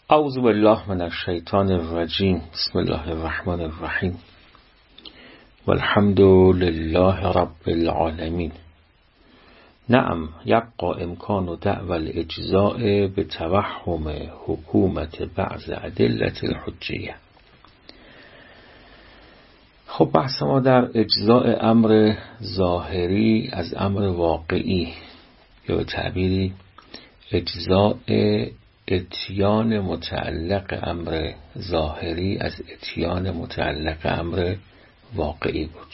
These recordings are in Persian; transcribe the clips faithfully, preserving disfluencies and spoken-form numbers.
اعوذ بالله من الشیطان الرجیم. بسم الله الرحمن الرحیم. والحمد لله رب العالمین. نعم یبقى امکان دعوی الاجزاء به توهم حکومت بعض ادلة الحجیه. خب بحث ما در اجزاء امر ظاهری از امر واقعی، یا به تعبیری اجزاء اتیان متعلق امر ظاهری از اتیان متعلق امر واقعی بود.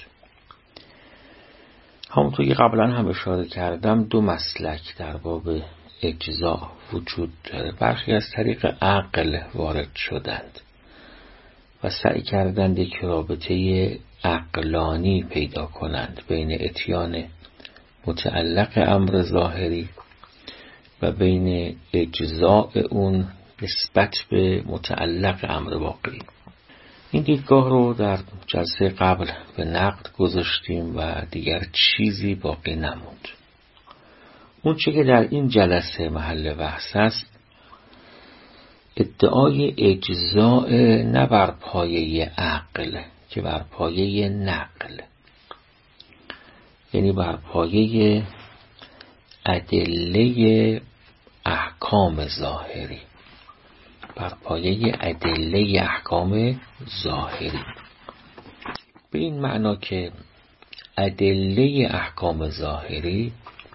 همونطور که قبلا هم اشاره کردم دو مسلک در باب اجزاء وجود داره. برخی از طریق عقل وارد شدند و سعی کردند یک رابطه عقلانی پیدا کنند بین اتیان متعلق امر ظاهری و بین اجزاء اون نسبت به متعلق امر واقعی. این دیدگاه رو در جلسه قبل به نقد گذاشتیم و دیگر چیزی باقی نموند. اون چه که در این جلسه محل بحث است ادعای اجزاء نه بر پایه عقل که بر پایه نقل، یعنی بر پایه ادله احکام ظاهری، بر پایه ادله احکام ظاهری، به این معنا که ادله احکام ظاهری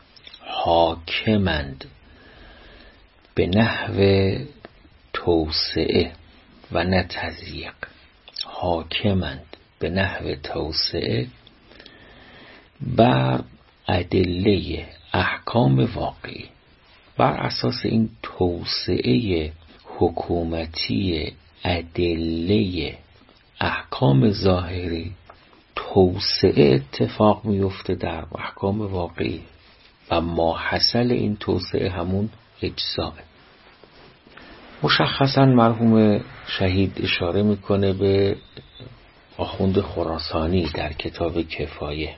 حاکمند به نحو توسعه و نه تضییق، حاکمند به نحو توسعه بر ادله احکام واقعی. بر اساس این توسعه حکومتی ادله احکام ظاهری توسعه اتفاق میفته در احکام واقعی و ماحصل این توسعه همون اجزاء. مشخصا مرحوم شهید اشاره میکنه به آخوند خراسانی در کتاب کفایه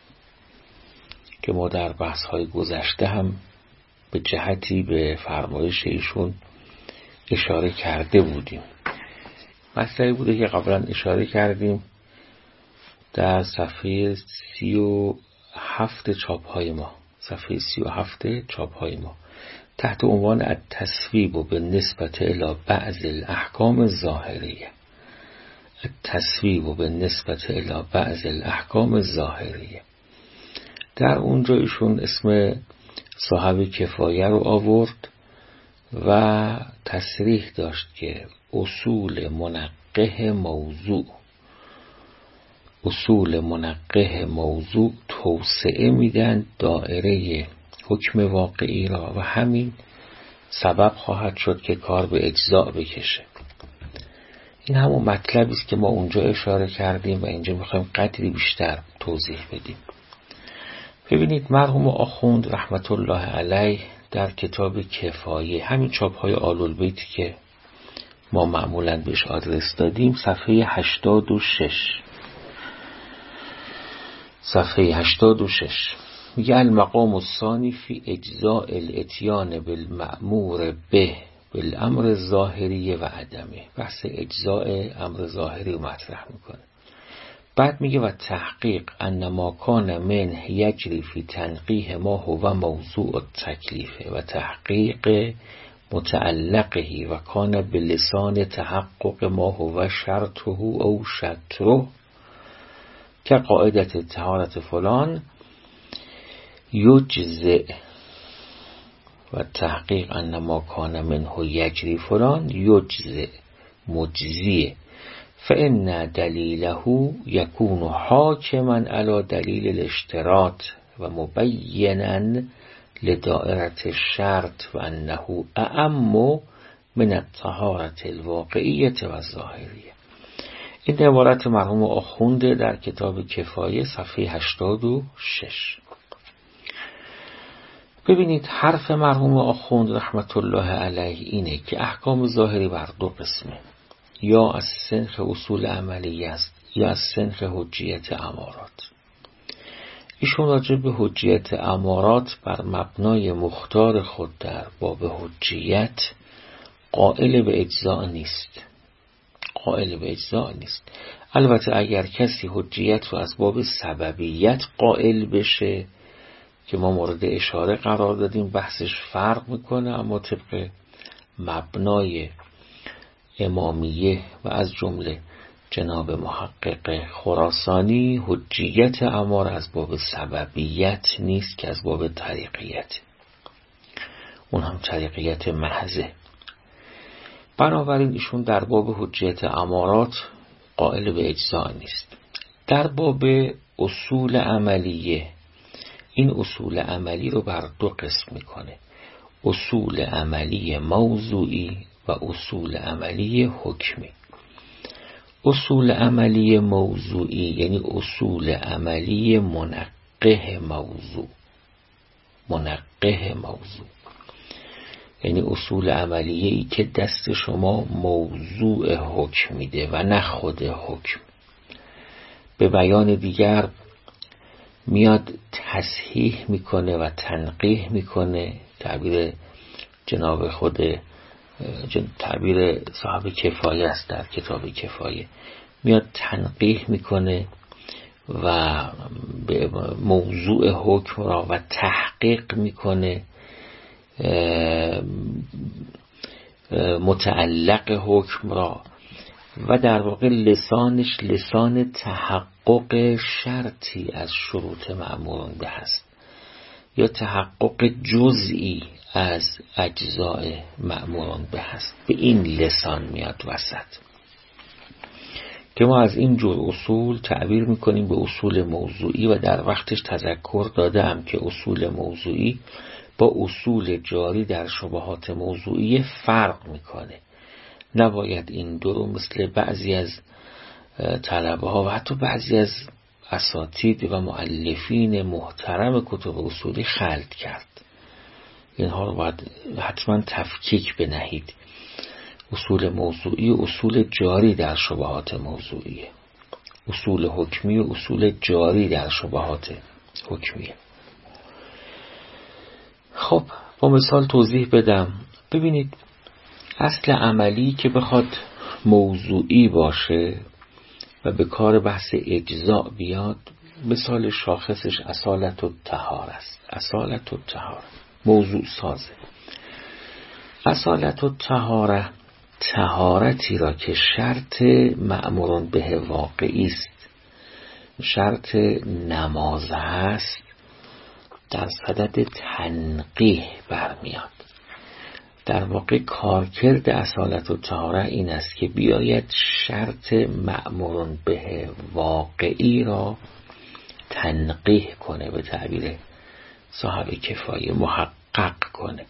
که ما در بحث های گذشته هم به جهتی به فرمایش ایشون اشاره کرده بودیم. مسئله بوده که قبلا اشاره کردیم در صفحه سی و هفت چاپ های ما، صفحه سی و هفت چاپ های ما تحت عنوان التصویب و به نسبت الی بعض الاحکام الظاهریه، التصویب و به نسبت الی بعض الاحکام الظاهریه، در اونجا ایشون اسم صاحب کفایه رو آورد و تصریح داشت که اصول منقح موضوع اصول منقح موضوع توسعه میدن دایره حکم واقعی را و همین سبب خواهد شد که کار به اجزاء بکشه. این همون مطلبی است که ما اونجا اشاره کردیم و اینجا میخوایم قدری بیشتر توضیح بدیم. ببینید مرحوم آخوند رحمت الله علیه در کتاب کفایه، همین چاپ های آل‌البیتی که ما معمولاً بهش آدرس دادیم، صفحه هشتاد و شش صفحه هشتاد و شش میگه المقام الثانی فی اجزاء الاتیان بالمأمور به بالامر الظاهری و عدمه. بحث اجزاء امر ظاهری رو مطرح میکنه. بعد میگه و تحقیق انما کان من یجری فی تنقیح ما هو موضوع التکلیفه و تحقیق متعلقه و کان بلسان تحقق ما هو شرطه او شطره که قاعدت طهارت فلان یجزئ و تحقیق انما کان منه یجری فلان یجزئ مجزیه فإن دلیله یکون حاکما علی دلیل الاشتراط و مبینا لدائرة الشرط و انه اعم من الطهارة الواقعیة و الظاهریه. این عبارت مرحوم آخونده در کتاب کفایه صفحه هشتاد و شش. ببینید حرف مرحوم آخوند رحمت الله علیه اینه که احکام ظاهری بر دو قسمه، یا از سنخ اصول عملی است یا از سنخ حجیت امارات. ایشون راجع به حجیت امارات بر مبنای مختار خود در باب حجیت قائل به اجزاء نیست، قائل به اجزاء نیست. البته اگر کسی حجیت رو از باب سببیت قائل بشه که ما مورد اشاره قرار دادیم، بحثش فرق میکنه، اما طبق مبنای امامیه و از جمله جناب محقق خراسانی، حجیت امار از باب سببیت نیست که از باب طریقیت، اون هم طریقیت محضه. بنابراین ایشون در باب حجیت امارات قائل به اجزا نیست. در باب اصول عملیه، این اصول عملی رو بر دو قسم میکنه: اصول عملی موضوعی و اصول عملی حکمی. اصول عملی موضوعی یعنی اصول عملی منقح موضوع، منقح موضوع یعنی اصول عملیه‌ای که دست شما موضوع حکم میده و نه خود حکم. به بیان دیگر میاد تصحیح میکنه و تنقیح میکنه، تعبیر جناب خود تعبیر صاحب کفایه است در کتاب کفایه، میاد تنقیح میکنه و به موضوع حکم را و تحقیق میکنه، متعلق حکم را، و در واقع لسانش لسان تحقق شرطی از شروط مأموران به هست یا تحقق جزئی از اجزاء مأموران به هست. به این لسان میاد وسط که ما از این جور اصول تعبیر میکنیم به اصول موضوعی و در وقتش تذکر دادم که اصول موضوعی با اصول جاری در شبهات موضوعی فرق میکنه. نباید این دو رو مثل بعضی از طلبه ها و حتی بعضی از اساتید و مؤلفین محترم کتب اصولی خلط کرد. اینها رو باید حتما تفکیک بنهید. اصول موضوعی و اصول جاری در شبهات موضوعیه، اصول حکمی و اصول جاری در شبهات حکمیه. خب با مثال توضیح بدم. ببینید، اصل عملی که بخواد موضوعی باشه و به کار بحث اجزاء بیاد، مثال شاخصش اصالت الطهاره است. اصالت الطهاره موضوع سازه. اصالت الطهاره طهارتی را که شرط مأموران به واقعی است، شرط نماز هست، در صدد تنقیح برمیاد. در واقع کارکرد اصالت الطهاره این است که بیاید شرط مأموران به واقعی را تنقیح کنه، به تعبیر صاحب کفایه محقق کنه.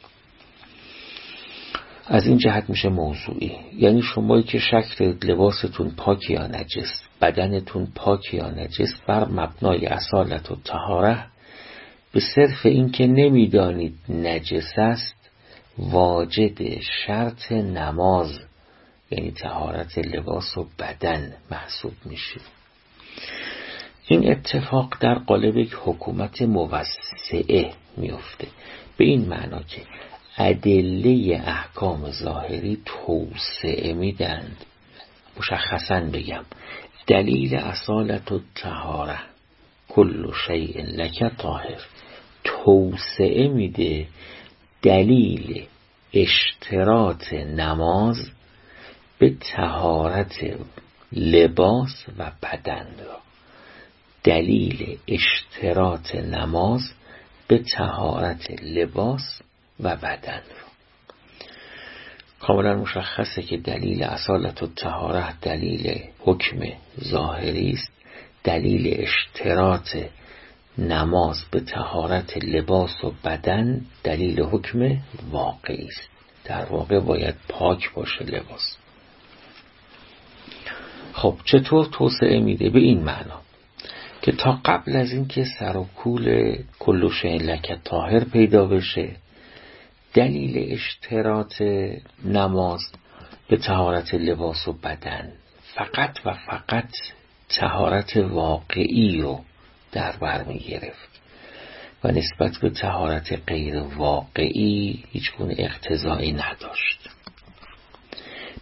از این جهت میشه موضوعی. یعنی شمایی که شک دارید لباستون پاک یا نجس، بدنتون پاک یا نجس، بر مبنای اصالت الطهاره به صرف این که نمیدانید نجس است واجد شرط نماز یعنی طهارت لباس و بدن محسوب میشه. این اتفاق در قالب یک حکومت موسعه میفته، به این معنا که ادله احکام ظاهری توسعه میدند. مشخصاً بگم دلیل اصالت الطهاره کل شیء لک طاهر توسعه میده دلیل اشتراط نماز به طهارت لباس و بدن را. دلیل اشتراط نماز به طهارت لباس و بدن را. کاملا مشخصه که دلیل اصالت الطهاره دلیل حکم ظاهری است، دلیل اشتراط نماز به طهارت لباس و بدن دلیل حکم واقعی است. در واقع باید پاک باشه لباس. خب چطور توسعه میده؟ به این معنا که تا قبل از این که سر و کول کل شیء لک طاهر پیدا بشه، دلیل اشتراط نماز به طهارت لباس و بدن فقط و فقط طهارت واقعی رو در بر می گرفت و نسبت به طهارت غیر واقعی هیچ گونه اقتضایی نداشت.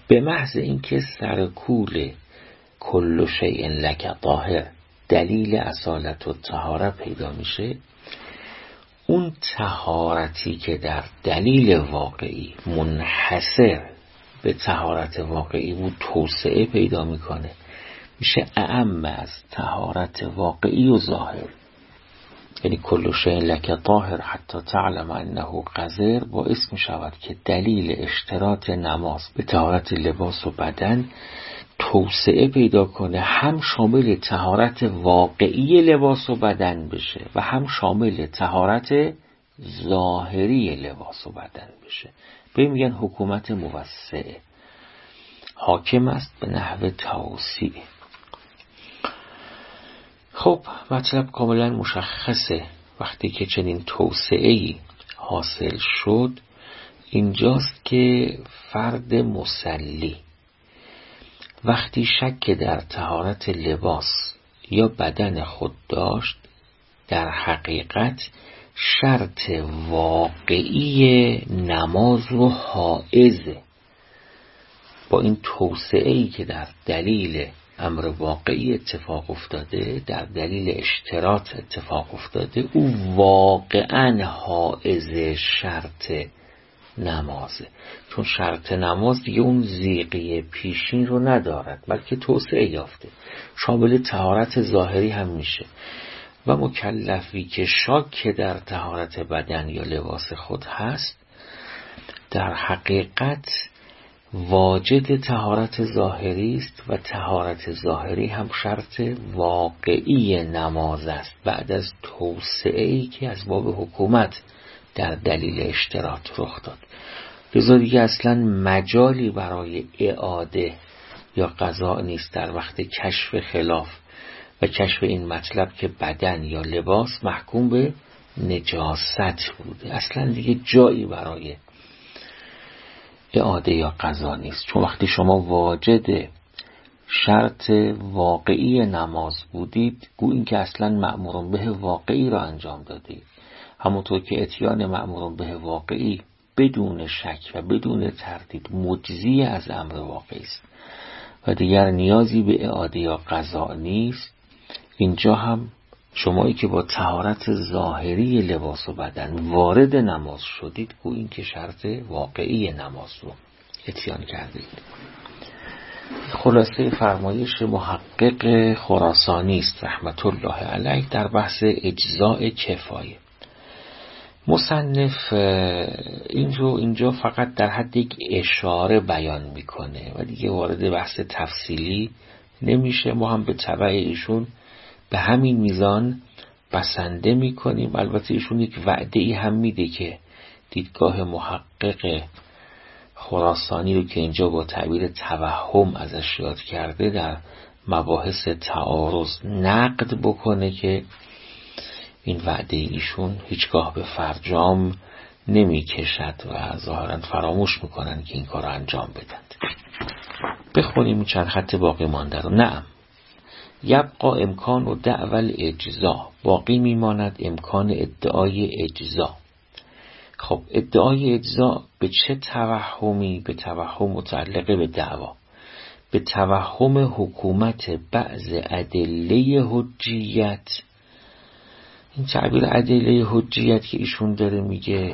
به محض اینکه سرکول کل شیء لک طاهر دلیل اصالت و طهارت پیدا میشه، اون طهارتی که در دلیل واقعی منحصر به طهارت واقعی بود توسعه پیدا میکنه، میشه اعم از طهارت واقعی و ظاهر. یعنی کل شیء لک طاهر حتی تعلم انه قذر باعث میشود که دلیل اشتراط نماز به طهارت لباس و بدن توسعه پیدا کنه، هم شامل طهارت واقعی لباس و بدن بشه و هم شامل طهارت ظاهری لباس و بدن بشه. به میگن حکومت موسعه، حاکم است به نحو توسیع. خب مطلب کاملا مشخصه. وقتی که چنین توسعه‌ای حاصل شد، اینجاست که فرد مصلی وقتی شک در طهارت لباس یا بدن خود داشت، در حقیقت شرط واقعی نماز رو حائزه. با این توسعه‌ای که در دلیل امر واقعی اتفاق افتاده، در دلیل اشتراط اتفاق افتاده، او واقعا حائز شرط نمازه. چون شرط نماز دیگه اون زیغی پیشین رو ندارد، بلکه توسعه یافته، شامل طهارت ظاهری هم میشه. و مکلفی که شاک در طهارت بدن یا لباس خود هست، در حقیقت واجد طهارت ظاهری است و طهارت ظاهری هم شرط واقعی نماز است، بعد از توسعه‌ای که از باب حکومت در دلیل اشتراط رخ داد. لذا دیگه اصلا مجالی برای اعاده یا قضا نیست در وقت کشف خلاف و کشف این مطلب که بدن یا لباس محکوم به نجاست بوده. اصلا دیگه جایی برای اعاده یا قضا نیست، چون وقتی شما واجد شرط واقعی نماز بودید، گو این که اصلا مأمور به واقعی را انجام دادید. همونطور که اتیان مأمور به واقعی بدون شک و بدون تردید مجزی از امر واقعی است و دیگر نیازی به اعاده یا قضا نیست، اینجا هم شمایی که با طهارت ظاهری لباس و بدن وارد نماز شدید، گو این که شرط واقعی نماز رو اتیان کردید. خلاصه فرمایش محقق خراسانی است رحمت الله علیه در بحث اجزاء کفایه. مصنف این رو اینجا فقط در حد یک اشاره بیان میکنه و دیگه وارد بحث تفصیلی نمیشه. ما هم به تبع ایشون به همین میزان بسنده میکنیم. البته ایشون یک وعده ای هم میده که دیدگاه محقق خراسانی رو که اینجا با تعبیر توهم ازش یاد کرده در مباحث تعارض نقد بکنه، که این وعده ایشون هیچگاه به فرجام نمی کشد و ظاهرا فراموش میکنن که این کار رو انجام بدند. بخونیم چند خط باقی مانده رو. نعم یبقا امکان و دعوال اجزا، باقی میماند امکان ادعای اجزا. خب ادعای اجزا به چه توهمی؟ به توهم متعلقه به دعوا، به توهم حکومت بعض ادله حجیت. این تعبیر ادله حجیت که ایشون داره میگه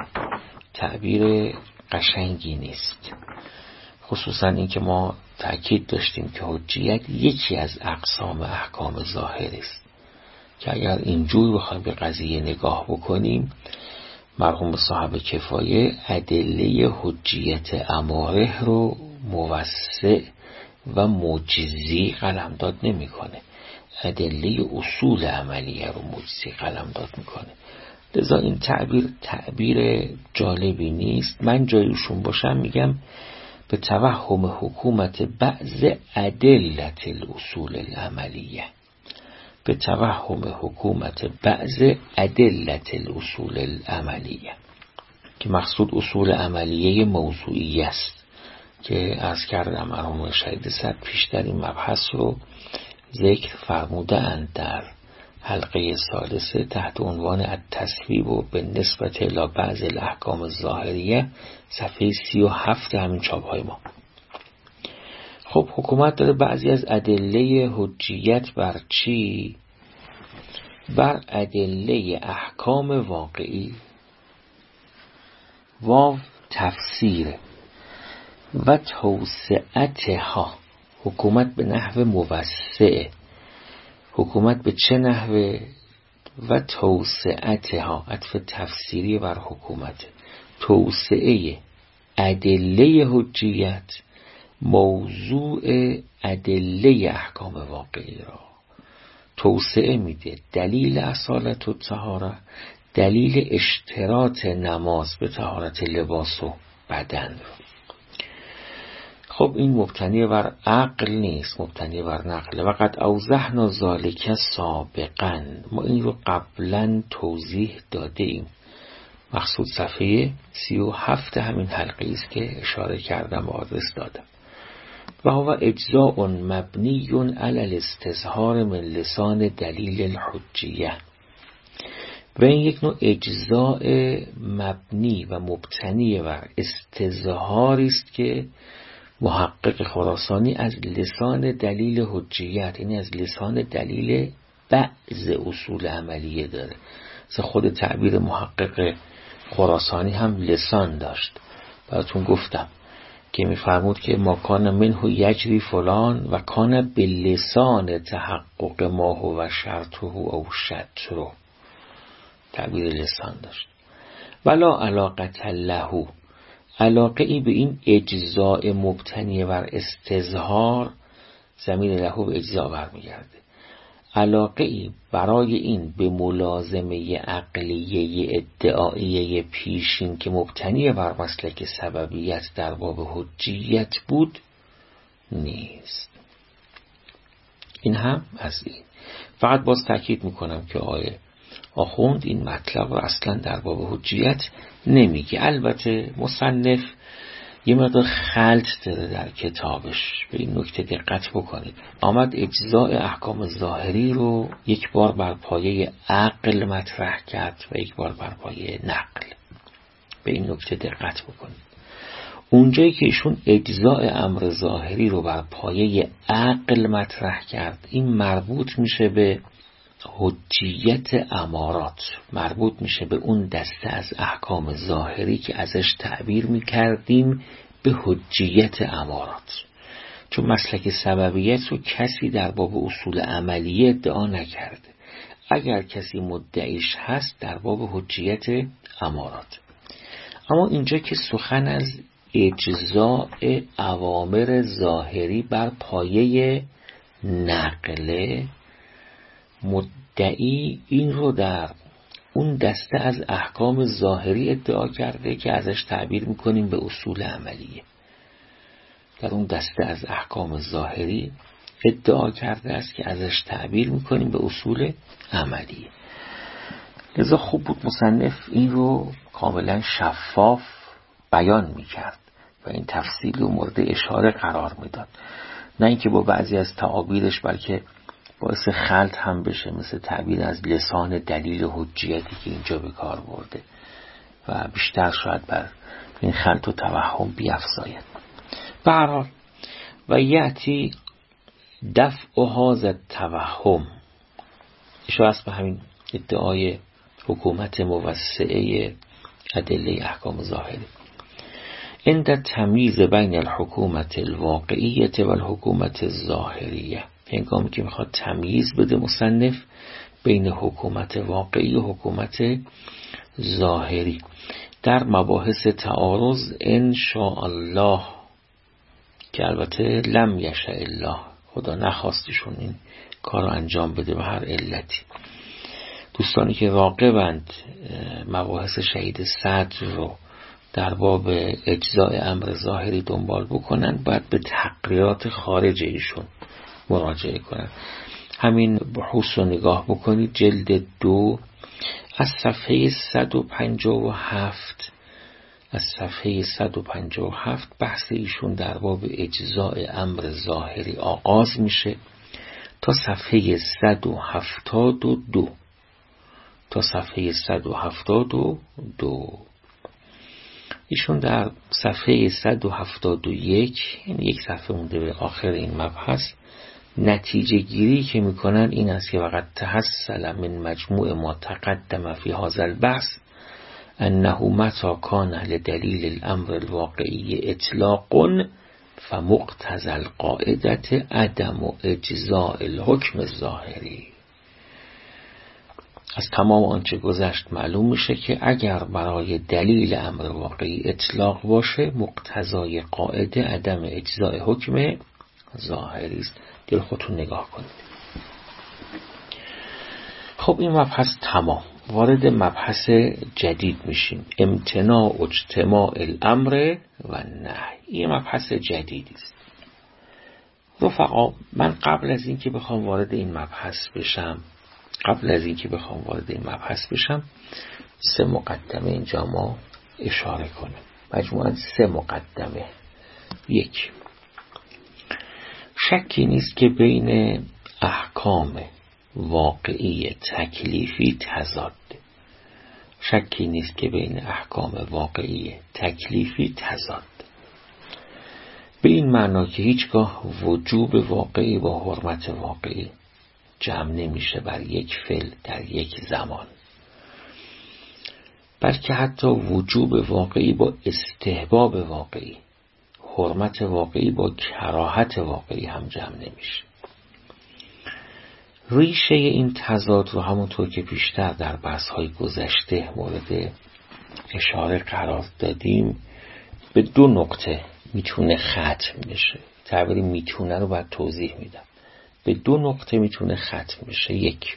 تعبیر قشنگی نیست، خصوصا این که ما تأکید داشتیم که حجیت یکی از اقسام احکام ظاهر است که اگر اینجور بخوایم به قضیه نگاه بکنیم، مرحوم صاحب کفایه ادله حجیت اماره رو موسع و مجزی قلمداد نمیکنه، ادله اصول عملیه رو مجزی قلمداد میکنه. لذا این تعبیر تعبیر جالبی نیست. من جایشون باشم میگم به توهم حکومت بعض ادلت الاصول العملیه، به توهم حکومت بعض ادلت الاصول العملیه، که مقصود اصول عملیه موضوعی است که عرض کردم مرحوم شهید صد پیش در این مبحث رو ذکر فرموده اند در حلقه ثالثه تحت عنوان التصویب و به نسبت الی بعض الاحکام الظاهریه، صفحه سی و هفت همین چاپ های ما. خب حکومت داره بعضی از ادله حجیت بر چی؟ بر ادله احکام واقعی. واو تفسیر و توسعتها، حکومت به نحو موسعه. حکومت به چه نحوه؟ و توسعتها، عطف تفسیری بر حکومت. توسعه ادله حجیت موضوع ادله احکام واقعی را توسعه میده. دلیل اصالت و طهاره، دلیل اشتراط نماز به طهارت لباس و بدن رو. خب این مبتنی بر عقل نیست، مبتنی بر نقل. و قد اوضحنا ذالک سابقا، ما این رو قبلا توضیح داده ایم. مقصود صفحه سی و هفت همین حلقه است که اشاره کردم و آدرس دادم. و هو اجزاء مبنی علی الاستظهار من لسان دلیل الحجیه. و این یک نوع اجزاء مبنی و مبتنی بر استظهاری است که محقق خراسانی از لسان دلیل حجیت، یعنی از لسان دلیل بعض اصول عملیه داره. مثل خود تعبیر محقق خراسانی هم لسان داشت. براتون گفتم که میفرمود که ما کان منه یجری فلان و کان به لسان تحقق ما هو و شرطه او شطره. تعبیر لسان داشت. ولا علاقت له، علاقه ای به این اجزاء مبتنی بر استظهار، ضمیر له به اجزاء برمیگرده. علاقه ای برای این به ملازمه عقلیه ادعاییه پیشین که مبتنی بر مسلک سببیت در باب حجیت بود نیست. این هم از این. فقط باز تاکید میکنم که آیه آخوند این مطلب رو اصلا در باب حجیت نمیگه. البته مصنف یه مقدار خلط داره در کتابش، به این نکته دقت بکنید. آمد اجزاء احکام ظاهری رو یک بار بر پایه عقل مطرح کرد و یک بار بر پایه نقل. به این نکته دقت بکنید. اونجایی که ایشون اجزاء امر ظاهری رو بر پایه عقل مطرح کرد، این مربوط میشه به حجیت امارات، مربوط میشه به اون دسته از احکام ظاهری که ازش تعبیر میکردیم به حجیت امارات. چون مسلک سببیت رو کسی در باب اصول عملیه ادعا نکرده. اگر کسی مدعیش هست در باب حجیت امارات. اما اینجا که سخن از اجزاء اوامر ظاهری بر پایه نقله، مدعی این رو در اون دسته از احکام ظاهری ادعا کرده که ازش تعبیر میکنیم به اصول عملیه. در اون دسته از احکام ظاهری ادعا کرده است که ازش تعبیر میکنیم به اصول عملیه. لذا خوب بود مصنف این رو کاملا شفاف بیان میکرد و این تفصیل و مورد اشاره قرار میداد، نه اینکه با بعضی از تعابیرش بلکه باعث خلط هم بشه، مثل تعبیر از لسان دلیل حجیتی که اینجا به کار برده و بیشتر شاید بر این خلط و توهم بیفزاید. به هر حال و یأتی دفع هذا التوهم، اشاره است به همین ادعای حکومت موسعه ادله احکام ظاهری. عند تمییز بین الحکومت الواقعیه و الحکومت الظاهریه، هنگامی که میخواد تمییز بده مصنف بین حکومت واقعی و حکومت ظاهری در مباحث تعارض ان شاء الله، که البته لم یشاء الله، خدا نخواستشون این کار رو انجام بده به هر علتی. دوستانی که راغبند مباحث شهید صدر رو در باب اجزاء امر ظاهری دنبال بکنن، باید به تقریرات خارج ایشون مراجعه کنن. همین بحوث رو نگاه بکنید، جلد دو از صفحه صد و پنجاه و هفت از صفحه صد و پنجاه و هفت بحث ایشون در باب اجزاء امر ظاهری آغاز میشه تا صفحه صد و هفتاد و دو تا صفحه صد و هفتاد و دو. ایشون در صفحه صد و هفتاد و یک، یعنی یک صفحه مونده به آخر این مبحث، نتیجه گیری که میکنن این است که وقد تحصل من مجموع ما تقدم فی هذا البحث انه متى کان لدلیل الامر الواقعی اطلاق فمقتضى القاعدة عدم اجزاء الحکم الظاهری. از تمام آنچه گذشت معلوم میشه که اگر برای دلیل امر واقعی اطلاق باشه، مقتضای قاعده عدم اجزاء حکم ظاهری است. دل خودتون نگاه کنید. خب این مبحث تمام. وارد مبحث جدید میشیم، امتناع اجتماع الامر و نهی. این مبحث جدیدی است. رفقا، من قبل از این که بخوام وارد این مبحث بشم قبل از این که بخوام وارد این مبحث بشم سه مقدمه اینجا ما اشاره کنیم. مجموعاً سه مقدمه. یک، شکی نیست که بین احکام واقعی تکلیفی تضاد. شکی نیست که بین احکام واقعی تکلیفی تضاد. به این معنا که هیچگاه وجوب واقعی با حرمت واقعی جمع نمیشه بر یک فعل در یک زمان، بلکه حتی وجوب واقعی با استحباب واقعی، حرمت واقعی با کراهت واقعی هم جمع نمیشه. ریشه این تضاد رو همونطور که پیشتر در بحث‌های گذشته مورد اشاره قرار دادیم به دو نقطه میتونه ختم بشه. تعبیر میتونه رو باید توضیح میدم. به دو نقطه میتونه ختم بشه. یک،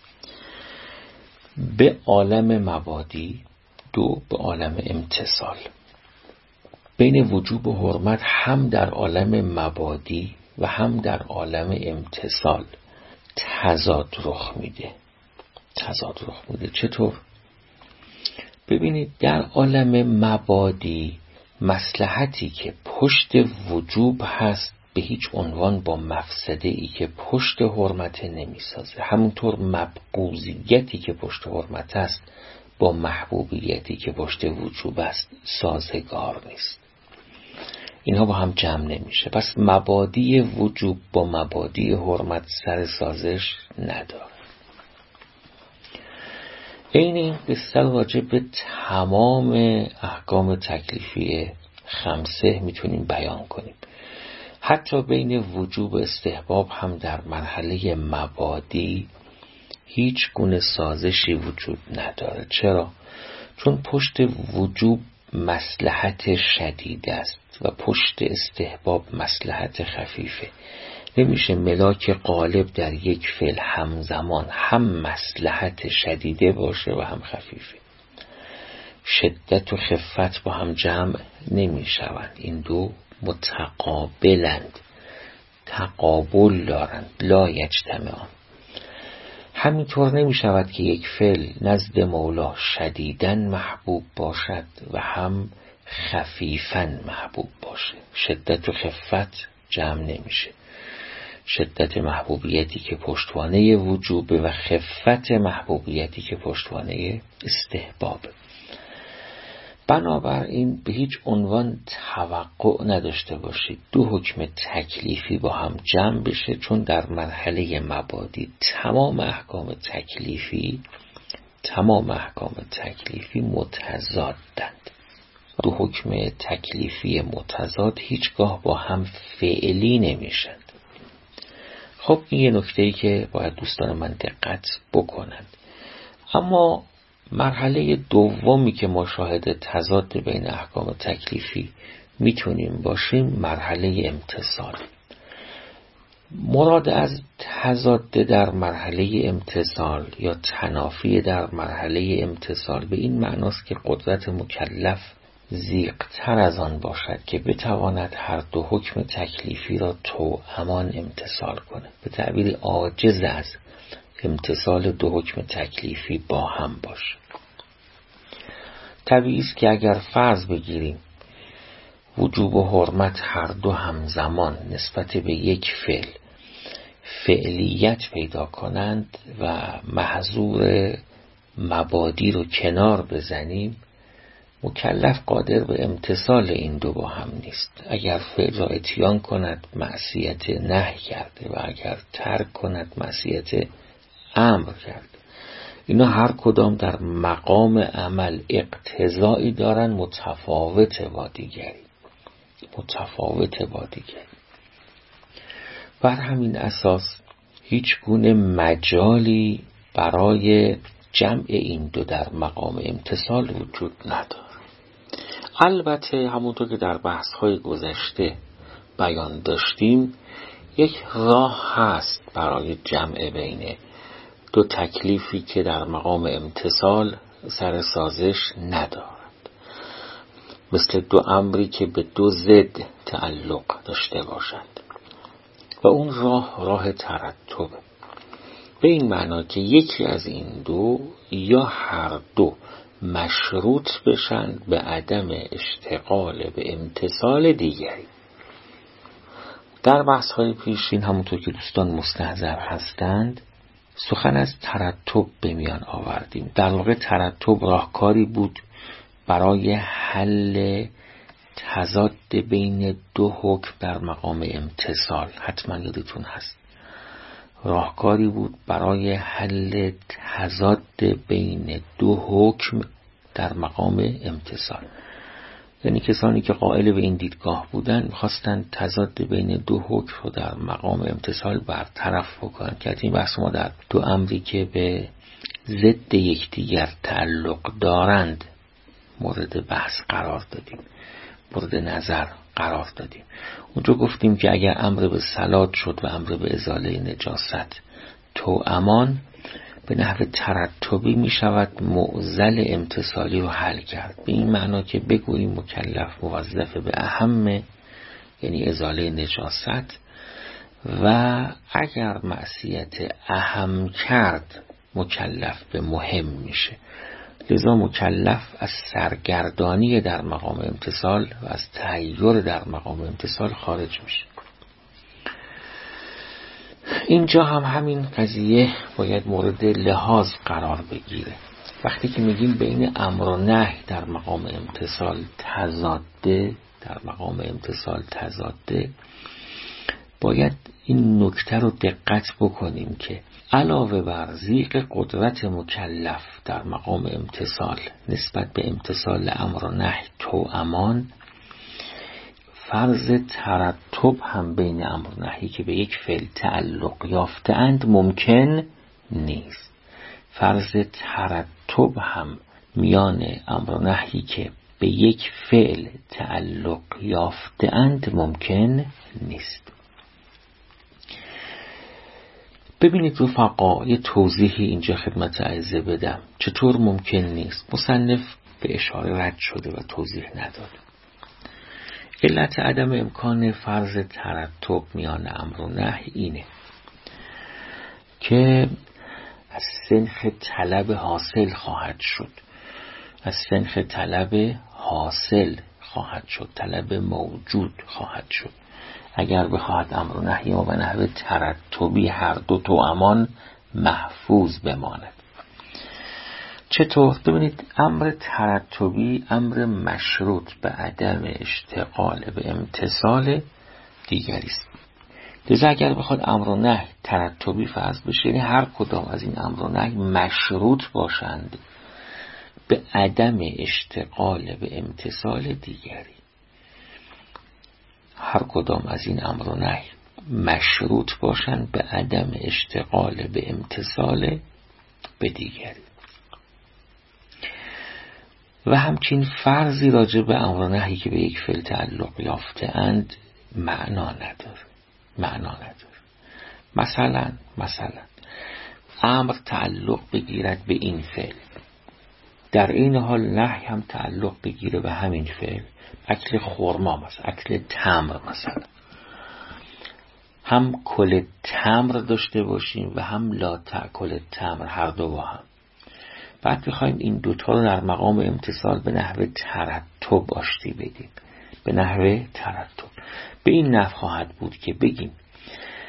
به عالم مبادی. دو، به عالم امتصال. بین وجوب و حرمت هم در عالم مبادی و هم در عالم امتصال تضاد رخ میده. تضاد رخ میده. چطور؟ ببینید، در عالم مبادی مصلحتی که پشت وجوب هست به هیچ عنوان با مفسده ای که پشت حرمت نمیسازه. همونطور مبغوضیتی که پشت حرمت است با محبوبیتی که پشت وجوب است سازگار نیست. اینها با هم جمع نمیشه. پس مبادی وجوب با مبادی حرمت سر سازش نداره. این این قصه واجب به تمام احکام تکلیفی خمسه میتونیم بیان کنیم. حتی بین وجوب و استحباب هم در مرحله مبادی هیچ گونه سازشی وجود نداره. چرا؟ چون پشت وجوب مصلحت شدید است و پشت استحباب مصلحت خفیفه. نمیشه ملاک غالب در یک فعل همزمان هم مصلحت شدیده باشه و هم خفیفه. شدت و خفت با هم جمع نمیشوند. این دو متقابلند، تقابل دارند، لا یجتمعان. همینطور نمی شود که یک فعل نزد مولا شدیداً محبوب باشد و هم خفیفاً محبوب باشه. شدت و خفت جمع نمیشه. شدت محبوبیتی که پشتوانه وجوبه و خفت محبوبیتی که پشتوانه استحبابه. بنابراین به هیچ عنوان توقع نداشته باشید دو حکم تکلیفی با هم جمع بشه، چون در مرحله مبادی تمام احکام تکلیفی تمام احکام تکلیفی متضادند. دو حکم تکلیفی متضاد هیچگاه با هم فعلی نمیشند. خب این یه نکته‌ای که باید دوستان من دقت بکنند. اما مرحله دومی که ما شاهد تضاد بین احکام تکلیفی میتونیم باشیم مرحله امتصال. مراد از تضاد در مرحله امتصال یا تنافی در مرحله امتصال به این معناست که قدرت مکلف زیغ‌تر از آن باشد که بتواند هر دو حکم تکلیفی را توامان امتصال کنه. به تعبیری عاجز از امتصال دو حکم تکلیفی با هم باشه. طبیعی است که اگر فرض بگیریم وجوب و حرمت هر دو همزمان نسبت به یک فعل فعلیت پیدا کنند و محظور مبادی رو کنار بزنیم، مکلف قادر به امتثال این دو با هم نیست. اگر فعل را اتیان کند معصیت نهی کرده و اگر ترک کند معصیت امر کرده. اینا هر کدام در مقام عمل اقتضایی دارن متفاوت با دیگری متفاوت با دیگری بر همین اساس هیچ گونه مجالی برای جمع این دو در مقام امتثال وجود نداره. البته همونطور که در بحث‌های گذشته بیان داشتیم یک راه هست برای جمع بین دو تکلیفی که در مقام امتثال سر سازش ندارند، مثل دو امری که به دو ضد تعلق داشته باشند و اون راه راه ترتب، به این معنا که یکی از این دو یا هر دو مشروط بشن به عدم اشتغال به امتثال دیگری. در بحث های پیشین همونطور که دوستان مستحضر هستند سخن از ترتب به میان آوردیم. در واقع ترتب راهکاری بود برای حل تضاد بین دو حکم در مقام امتثال. حتما یادتون هست راهکاری بود برای حل تضاد بین دو حکم در مقام امتثال. یعنی کسانی که قائل به این دیدگاه بودن می‌خواستن تضاد بین دو حکم رو در مقام امتثال برطرف بکنن که این بحث ما در دو امری که به ضد یکدیگر تعلق دارند مورد بحث قرار دادیم، مورد نظر قرار دادیم. اونجا گفتیم که اگر امر به صلات شد و امر به ازاله نجاست تو امان، به نحو ترتبی می شود معضل امتثالی رو حل کرد. به این معنا که بگوییم مکلف موظف به اهم، یعنی ازاله نجاست، و اگر معصیت اهم کرد مکلف به مهم میشه. لذا مکلف از سرگردانی در مقام امتثال و از تحیر در مقام امتثال خارج میشه. اینجا هم همین قضیه باید مورد لحاظ قرار بگیره. وقتی که میگیم بین امر و نهی در مقام امتثال تضاده، در مقام امتثال تضاده، باید این نکته رو دقت بکنیم که علاوه بر ضیق قدرت مکلف در مقام امتثال نسبت به امتثال امر و نهی تو امان، فرض ترتب هم بین امر و نهی که به یک فعل تعلق یافته‌اند ممکن نیست. فرض ترتب هم میان امر و نهی که به یک فعل تعلق یافته‌اند ممکن نیست. ببینید رفقا، یه توضیحی اینجا خدمت عرضه بدم چطور ممکن نیست. مصنف به اشاره رد شده و توضیح نداده. علت عدم امکان فرض ترتب میان امر و نهی اینه که از سنخ طلب حاصل خواهد شد از سنخ طلب حاصل خواهد شد طلب موجود خواهد شد. اگر بخواهد امر و نهی ما به نحو ترتبی هر دو تو امان محفوظ بماند. چطور؟ ببینید، امر ترتبی امر مشروط به عدم اشتغال به امتثال دیگری است. لذا اگر بخواد امر و نهی ترتبی فرض بشه، یعنی هر کدام از این امر و نهی مشروط باشند به عدم اشتغال به امتثال دیگری. هر کدام از این امر و نهی مشروط باشند به عدم اشتغال به امتثال به دیگری. و همچین فرضی راجع به امر و نهی که به یک فعل تعلق یافته اند معنا نداره معنا نداره مثلا مثلا امر تعلق بگیرد به این فعل، در این حال نهی هم تعلق بگیره به همین فعل. اکل خرما مثلا، اکل تمر مثلا، هم کل تمر داشته باشیم و هم لا تأکل تمر، هر دو با هم. بعد بخوایم این دوتا رو در مقام امتثال به نحو ترتب آشتی بدیم، به نحو ترتب. به این نحو خواهد بود که بگیم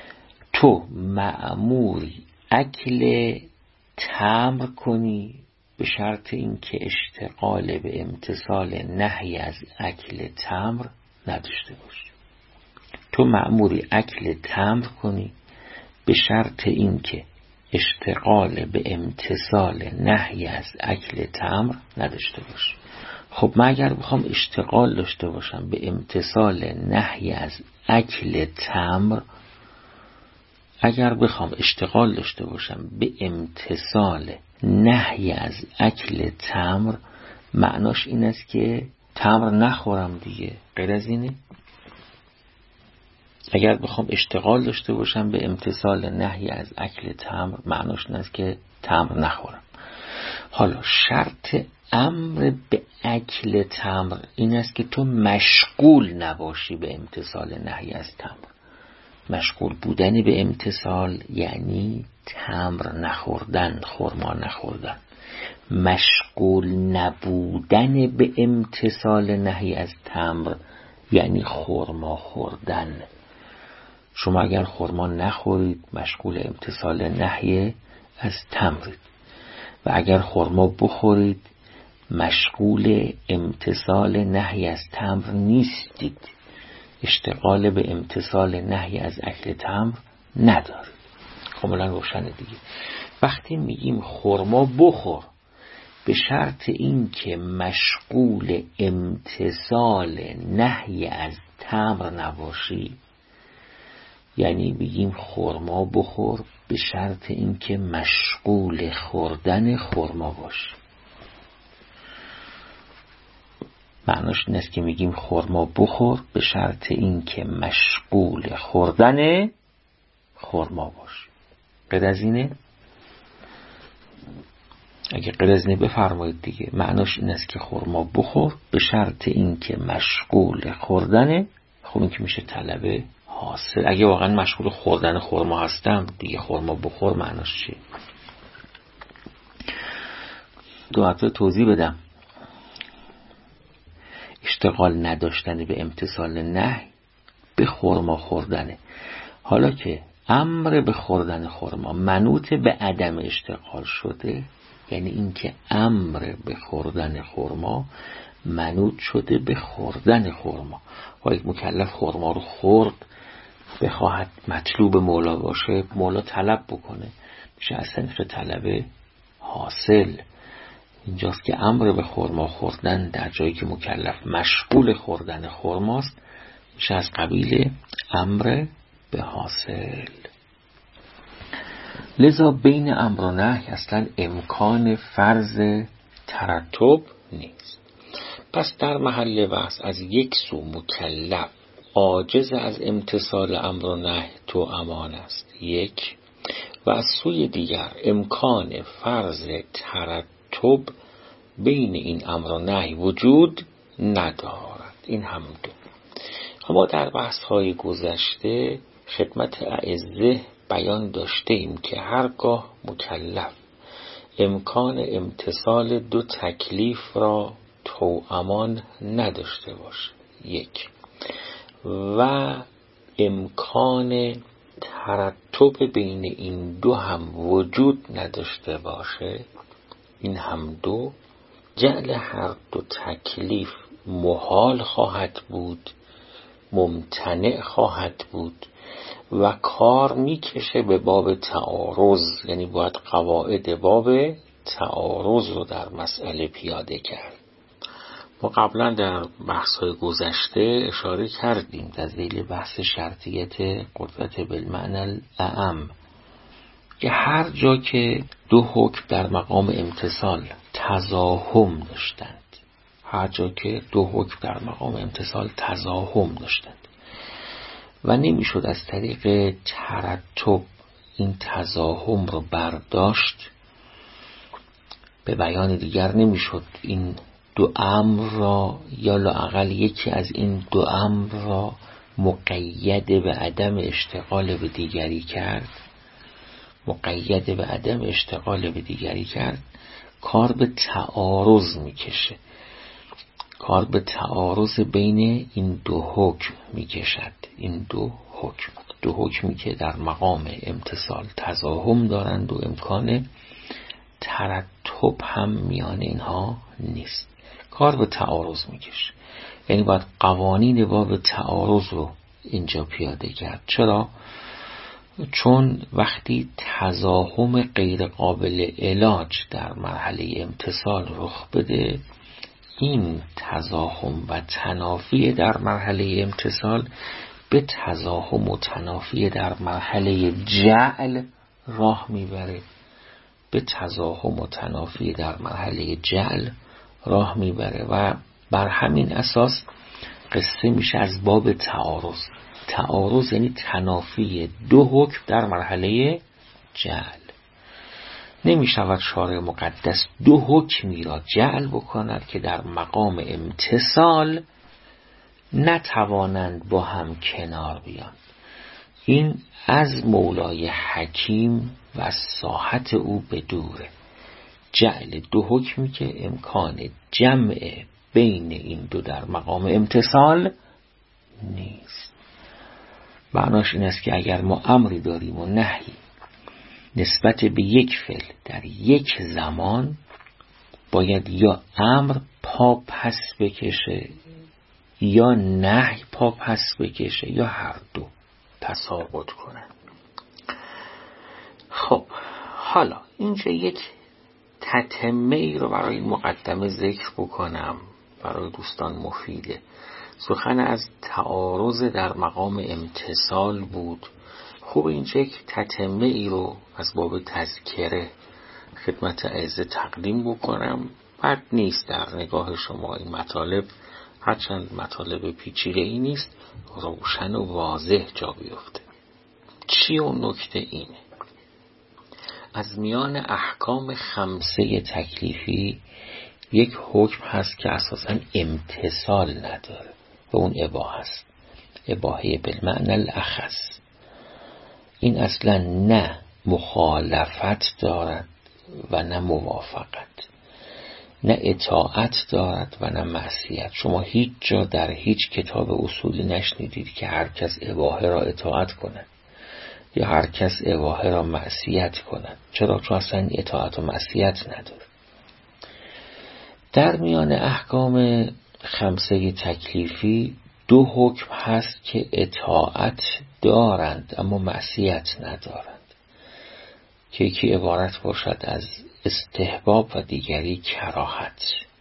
تو مأموری اکل تمر کنی به شرط اینکه اشتغال به امتثال نهی از اکل تمر نداشته باشی. تو مأموری اکل تمر کنی به شرط اینکه اشتغال به امتثال نهی از اکل تمر نداشته باشی. خب من اگر بخوام اشتغال داشته باشم به امتثال نهی از اکل تمر اگر بخوام اشتغال داشته باشم به امتثال نهی از اکل تمر معناش این است که تمر نخورم دیگه، غیر از اینه؟ اگر بخوام اشتغال داشته باشم به امتثال نهی از اکل تمر معناش این است که تمر نخورم. حالا شرط امر به اکل تمر این است که تو مشغول نباشی به امتثال نهی از تمر. مشغول بودن به امتثال یعنی تمر نخوردن، خرما نخوردن. مشغول نبودن به امتثال نهی از تمر یعنی خرما خوردن. شما اگر خرما نخورید مشغول امتثال نهی از تمرید و اگر خرما بخورید مشغول امتثال نهی از تمر نیستید. اشتغال به امتثال نهی از اکل تمر نداره. کاملا روشنه دیگه. وقتی میگیم خرما بخور به شرط این که مشغول امتثال نهی از تمر نباشی، یعنی بگیم خرما بخور به شرط این که مشغول خوردن خرما باشی. معناش این است که میگیم خرما بخور به شرط این که مشغول خوردن خرما باش. غیر از اینه؟ اگه غیر از اینه بفرمایید دیگه. معناش این است که خرما بخور به شرط این که مشغول خوردن، خب این که میشه طلب حاصل. اگه واقعا مشغول خوردن خرما هستم دیگه خرما بخور معناش چیه؟ دو مرتبه توضیح بدم. اشتغال نداشتن به امتثال نهی به خرما خوردنه. حالا که امر به خوردن خرما منوط به عدم اشتغال شده، یعنی اینکه امر به خوردن خرما منوط شده به خوردن خرما. و یک مکلف خرما رو خورد بخواهد مطلوب مولا باشه، مولا طلب بکنه، میشه از صنف طلب حاصل. اینجاست که امر به خرما خوردن در جایی که مکلف مشغول خوردن خرماست میشه از قبیل امر به حاصل. لذا بین امر و نهی اصلا امکان فرض ترتب نیست. پس در محل بحث از یک سو مکلف عاجز از امتثال امر و نهی تو امان است یک، و از سوی دیگر امکان فرض ترتب بین این امر و نهی وجود ندارد. این هم دو. ما در بحث های گذشته خدمت اعزه بیان داشته ایم که هرگاه مکلف امکان امتثال دو تکلیف را توامان نداشته باشه یک، و امکان ترتب بین این دو هم وجود نداشته باشه، این هم دو، جعل هر دو تکلیف محال خواهد بود، ممتنع خواهد بود و کار میکشه به باب تعارض. یعنی باید قواعد باب تعارض رو در مسئله پیاده کرد. ما قبلا در بحث‌های گذشته اشاره کردیم در ذیل بحث شرطیت قدرت بالمعنی الاعم که هر جا که دو حکم در مقام امتثال تزاحم داشتند، هر جا که دو حکم در مقام امتثال تزاحم داشتند و نمیشد از طریق ترتب این تزاحم رو برداشت، به بیان دیگر نمیشد این دو امر را یا لااقل یکی از این دو امر را مقید به عدم اشتغال به دیگری کرد، مقید به عدم اشتغال به دیگری کرد، کار به تعارض میکشه، کار به تعارض بین این دو حکم میکشد. این دو حکم دو حکمی که در مقام امتثال تزاحم دارند و امکان ترتب هم میان اینها نیست. کار به تعارض میکشه، یعنی باید قوانین باب تعارض رو اینجا پیاده کرد. چرا؟ چون وقتی تزاحم غیر قابل علاج در مرحله امتثال رخ بده، این تزاحم و تنافی در مرحله امتثال به تزاحم و تنافی در مرحله جعل راه میبره، به تزاحم و تنافی در مرحله جعل راه میبره و بر همین اساس قصه میشه از باب تعارض. تعارض یعنی تنافی دو حکم در مرحله جعل. نمیشود شارع مقدس دو حکمی را جعل بکند که در مقام امتثال نتوانند با هم کنار بیان. این از مولای حکیم و از ساحت او به دوره. جعل دو حکمی که امکان جمع بین این دو در مقام امتثال نیست. معناش این است که اگر ما امری داریم و نهی نسبت به یک فعل در یک زمان، باید یا امر پا پس بکشه یا نهی پا پس بکشه یا هر دو تساقط کنن. خب حالا اینجا یک تتمه ای رو برای مقدمه ذکر بکنم، برای دوستان مفیده. سخن از تعارض در مقام امتثال بود. خوب اینجا یک تتمه ای رو از باب تذکره خدمت اعزه تقدیم بکنم. بد نیست در نگاه شما این مطالب، هرچند مطالب پیچیده ای نیست، روشن و واضح جا بیفته. چی اون نکته اینه؟ از میان احکام خمسه تکلیفی یک حکم هست که اساساً امتثال نداره و اون اباحه است. اباحه بالمعنی الاخص. این اصلا نه مخالفت دارد و نه موافقت، نه اطاعت دارد و نه معصیت. شما هیچ جا در هیچ کتاب اصولی نشنیدید که هر کس اباحه را اطاعت کند یا هر کس اباحه را معصیت کند. چرا؟ چون اصلا اطاعت و معصیت نداره. در میان احکام خمسه تکلیفی دو حکم هست که اطاعت دارند اما معصیت ندارند، که یکی عبارت باشد از استحباب و دیگری کراهت.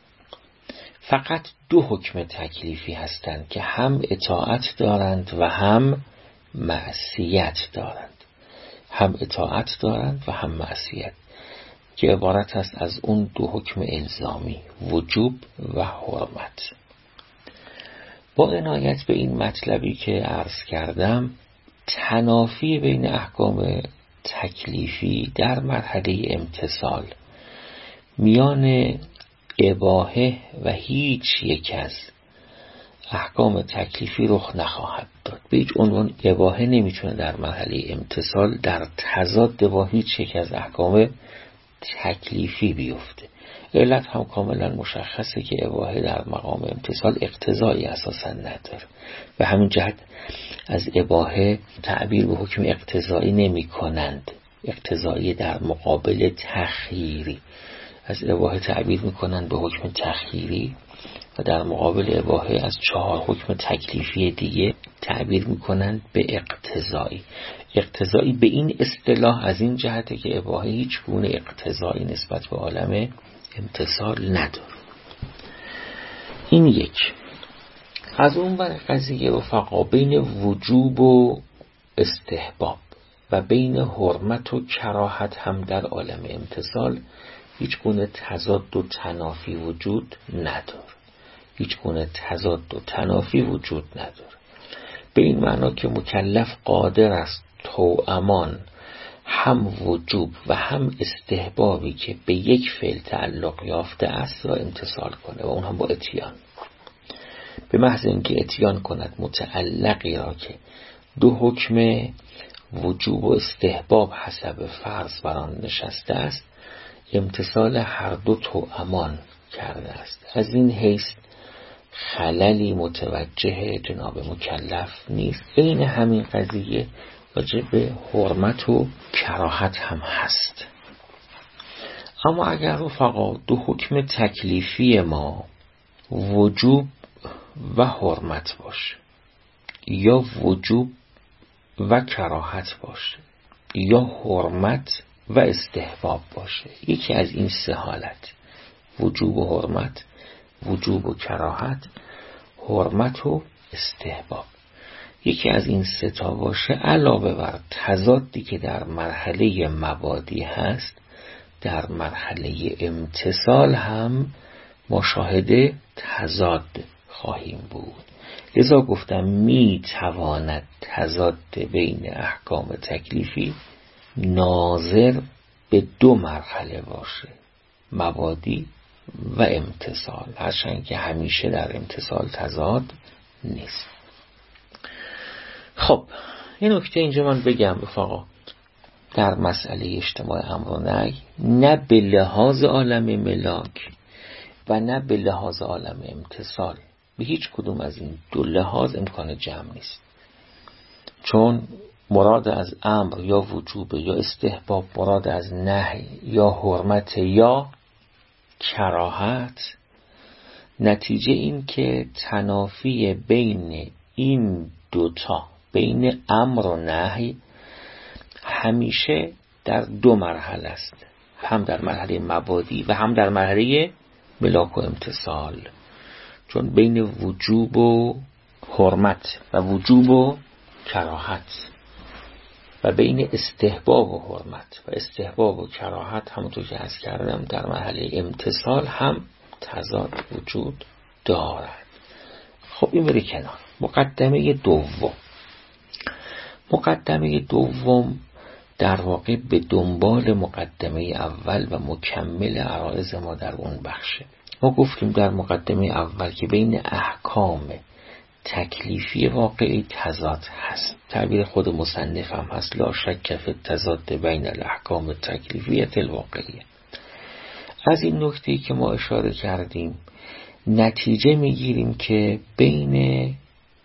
فقط دو حکم تکلیفی هستند که هم اطاعت دارند و هم معصیت دارند. هم اطاعت دارند و هم معصیت، که عبارت است از اون دو حکم الزامی، وجوب و حرمت. با عنایت به این مطلبی که عرض کردم، تنافی بین احکام تکلیفی در مرحله امتثال میان اباحه و هیچ یک از احکام تکلیفی رخ نخواهد داد. به هیچ عنوان اباحه نمیتونه در مرحله امتثال در تضاد با هیچ یک از احکام تکلیفی بیفته. علت هم کاملا مشخصه که اباحه در مقام امتثال اقتضایی اساسا نداره. به همین جهت از اباحه تعبیر به حکم اقتضایی نمی کنند. اقتضایی در مقابل تخییری. از اباحه تعبیر می کنند به حکم تخییری و در مقابل اباحه از چهار حکم تکلیفی دیگه تعبیر می کنند به اقتضایی. اقتضایی به این اصطلاح از این جهته که اباحه هیچ گونه اقتضایی نسبت به عالم امتثال نداره. این یک. از اون بر قضیه رفقا بین وجوب و استحباب و بین حرمت و کراهت هم در عالم امتثال هیچ گونه تضاد و تنافی وجود نداره. هیچ گونه تضاد و تنافی وجود نداره. به این معنا که مکلف قادر است توامان هم وجوب و هم استحبابی که به یک فعل تعلق یافته است را امتثال کنه و اون هم با اتیان. به محض اینکه اتیان کند متعلقی را که دو حکم وجوب و استحباب حسب فرض بر آن نشسته است، امتثال هر دو توامان کرده است. از این حیث خللی متوجه جناب مکلف نیست. بین همین قضیه راجع به حرمت و کراهت هم هست. اما اگر رفقا دو حکم تکلیفی ما وجوب و حرمت باشه یا وجوب و کراهت باشه یا حرمت و استحباب باشه، یکی از این سه حالت، وجوب و حرمت، وجوب و کراهت، حرمت و استحباب، یکی از این سه تا باشه، علاوه بر تضادی که در مرحله مبادی هست، در مرحله امتثال هم مشاهده تضاد خواهیم بود. لذا گفتم می تواند تضاد بین احکام تکلیفی ناظر به دو مرحله باشه، مبادی و امتثال، هرچند که همیشه در امتثال تضاد نیست. خب این نکته اینجا من بگم رفقا، در مسئله اجتماع امر و نهی نه به لحاظ عالم ملاک و نه به لحاظ عالم امتثال، به هیچ کدوم از این دو لحاظ امکان جمع نیست، چون مراد از امر یا وجوب یا استحباب، مراد از نهی یا حرمت یا کراهت، نتیجه این که تنافی بین این دوتا، بین امر و نهی، همیشه در دو مرحله است، هم در مرحله مبادی و هم در مرحله ملاک و امتثال، چون بین وجوب و حرمت و وجوب و کراهت و بین استحباب و حرمت و استحباب و کراهت، همونطور که عرض کردم در مرحله امتثال هم تضاد وجود دارد. خب این بره کنار. مقدمه دوم مقدمه دوم در واقع به دنبال مقدمه اول و مکمل عرایض ما در اون بخشه. ما گفتیم در مقدمه اول که بین احکام تکلیفی واقعی تضاد هست، تعبیر خود مصنف هم هست لا شک فی التضاد بین الاحکام تکلیفیه الواقعیه. از این نکته‌ای که ما اشاره کردیم نتیجه میگیریم که بین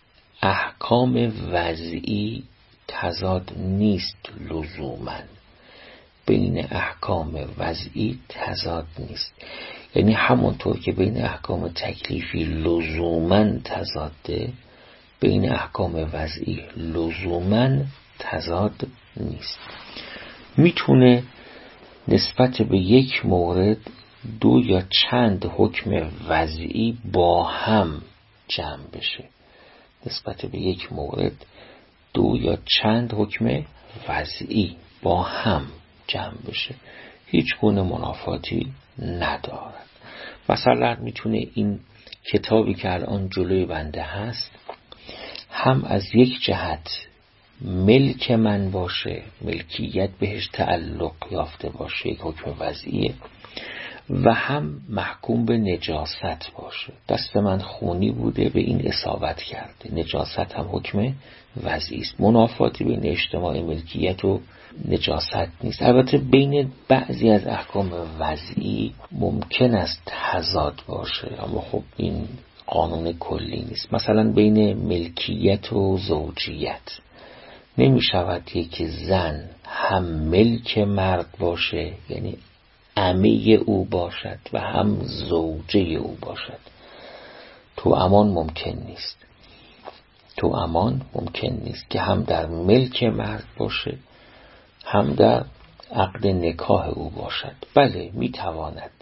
احکام وضعی تضاد نیست لزوماً، بین احکام وضعی تضاد نیست، یعنی همونطور که بین احکام تکلیفی لزوماً تضاده، بین احکام وضعی لزوماً تضاد نیست. میتونه نسبت به یک مورد دو یا چند حکم وضعی با هم جمع بشه، نسبت به یک مورد دو یا چند حکم وضعی با هم جمع بشه، هیچ گونه منافاتی ندارد. مثلا میتونه این کتابی که الان جلوی بنده هست هم از یک جهت ملک من باشه، ملکیت بهش تعلق یافته باشه، یک حکم وضعیه، و هم محکوم به نجاست باشه، دست من خونی بوده به این اصابت کرده، نجاست هم حکم وضعی است، منافاتی بین اجتماع ملکیت و نجاست نیست. البته بین بعضی از احکام وضعی ممکن است تضاد باشه، اما خب این قانون کلی نیست. مثلا بین ملکیت و زوجیت نمی شود یک زن هم ملک مرد باشه، یعنی عمه او باشد، و هم زوجه او باشد. تو امان ممکن نیست، تو امان ممکن نیست که هم در ملک مرد باشه هم در عقد نکاح او باشد. بله میتواند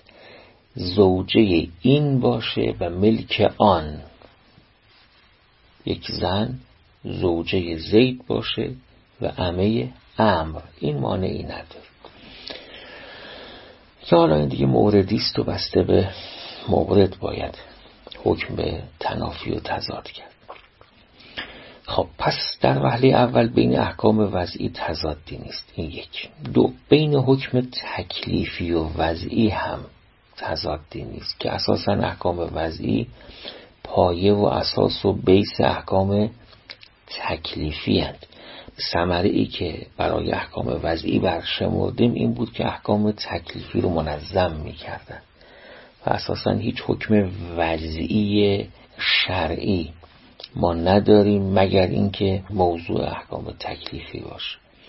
زوجه این باشه و ملک آن، یک زن زوجه زید باشه و عمه عمرو، این مانعی نداره. که حالا این دیگه موردیست و بسته به مورد باید حکم به تنافی و تضاد کرد. خب پس در وهله اول بین احکام وضعی تضادی نیست، این یک. دو، بین حکم تکلیفی و وضعی هم تضادی نیست که اساساً احکام وضعی پایه و اساس و بیس احکام تکلیفی هست. ثمره ای که برای احکام وضعی برشمردیم این بود که احکام تکلیفی رو منظم می‌کردن و اساساً هیچ حکم وضعی شرعی ما نداریم مگر اینکه موضوع احکام تکلیفی باشه.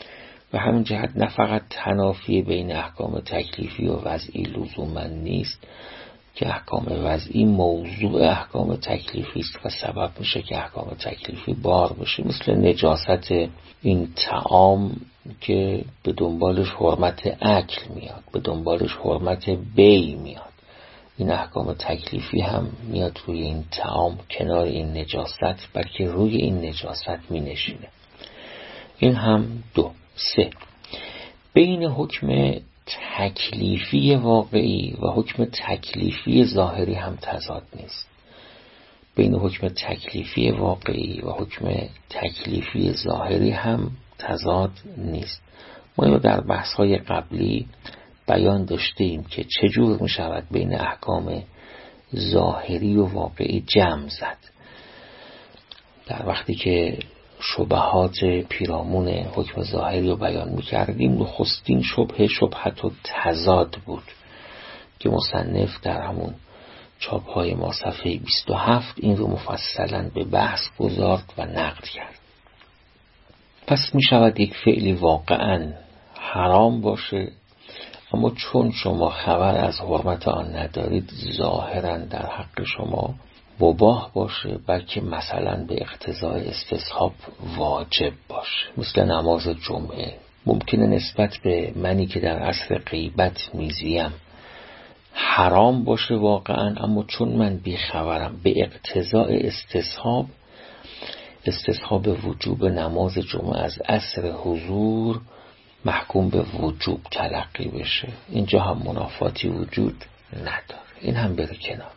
به همین جهت نه فقط تنافی بین احکام تکلیفی و وضعی لزوما نیست که احکام وضعی موضوع احکام تکلیفی است و سبب میشه که احکام تکلیفی بار بشه، مثل نجاست این طعام که به دنبالش حرمت اکل میاد، به دنبالش حرمت بی میاد. این احکام تکلیفی هم میاد روی این طعام کنار این نجاست، بلکه روی این نجاست می نشینه. این هم دو. سه، بین حکم تکلیفی واقعی و حکم تکلیفی ظاهری هم تضاد نیست. بین حکم تکلیفی واقعی و حکم تکلیفی ظاهری هم تضاد نیست. ما در بحث‌های قبلی بیان داشتیم که چجور می شود بین احکام ظاهری و واقعی جمع زد. در وقتی که شبهات پیرامون حکم ظاهری رو بیان می کردیم، نخستین شبهه شبهت و تضاد بود که مصنف در همون چاپ‌های ما صفحه بیست و هفت این رو مفصلاً به بحث گذارد و نقد کرد. پس می شود یک فعلی واقعاً حرام باشه، اما چون شما خبر از حرمت آن ندارید ظاهراً در حق شما مباح باشه، بلکه مثلا به اقتضای استصحاب واجب باشه. مثل نماز جمعه ممکنه نسبت به منی که در عصر غیبت میزیم حرام باشه واقعا، اما چون من بیخبرم به اقتضای استصحاب استصحاب وجوب نماز جمعه از عصر حضور محکوم به وجوب تلقی بشه. اینجا هم منافاتی وجود نداره، این هم بره کنار.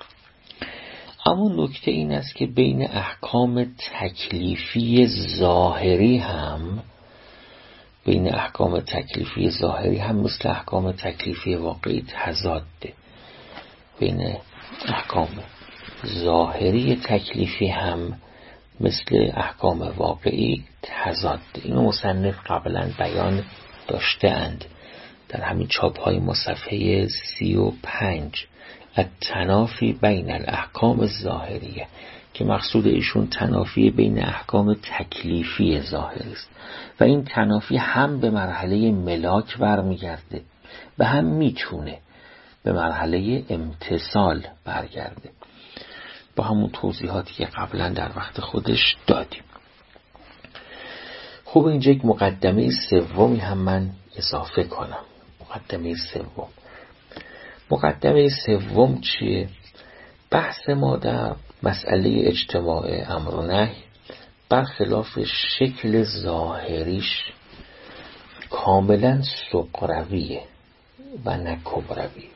اما نکته این است که بین احکام تکلیفی ظاهری هم بین احکام تکلیفی ظاهری هم مثل احکام تکلیفی واقعی تضاده. بین احکام ظاهری تکلیفی هم مثل احکام واقعی تضاده. اینو مصنف قبلا بیان داشته اند در همین چاپ های ما صفحه سی و پنج، التنافی بین الاحکام الظاهریه، که مقصود ایشون تنافی بین احکام تکلیفی ظاهری است و این تنافی هم به مرحله ملاک برمیگرده و هم میتونه به مرحله امتثال برگرده، با همون توضیحاتی که قبلا در وقت خودش دادیم. خوب اینجا یک مقدمه سومی هم من اضافه کنم. مقدمه سوم مقدمه سوم چیه؟ بحث ما در مسئله اجتماع امر و نهی برخلاف شکل ظاهریش کاملا صغرویه و نه کبروی.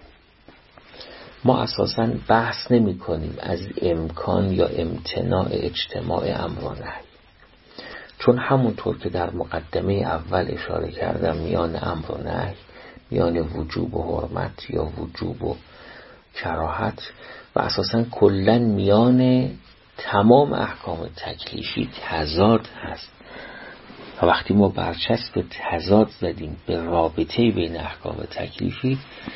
ما اساساً بحث نمی کنیم از امکان یا امتناع اجتماع امر و نهی، چون همونطور که در مقدمه اول اشاره کردم میان امر و نهی، میان وجوب و حرمت یا وجوب و کراهت و اساساً کلاً میان تمام احکام تکلیفی تضاد هست. و وقتی ما برچسب تضاد زدیم به رابطه بین احکام تکلیفی،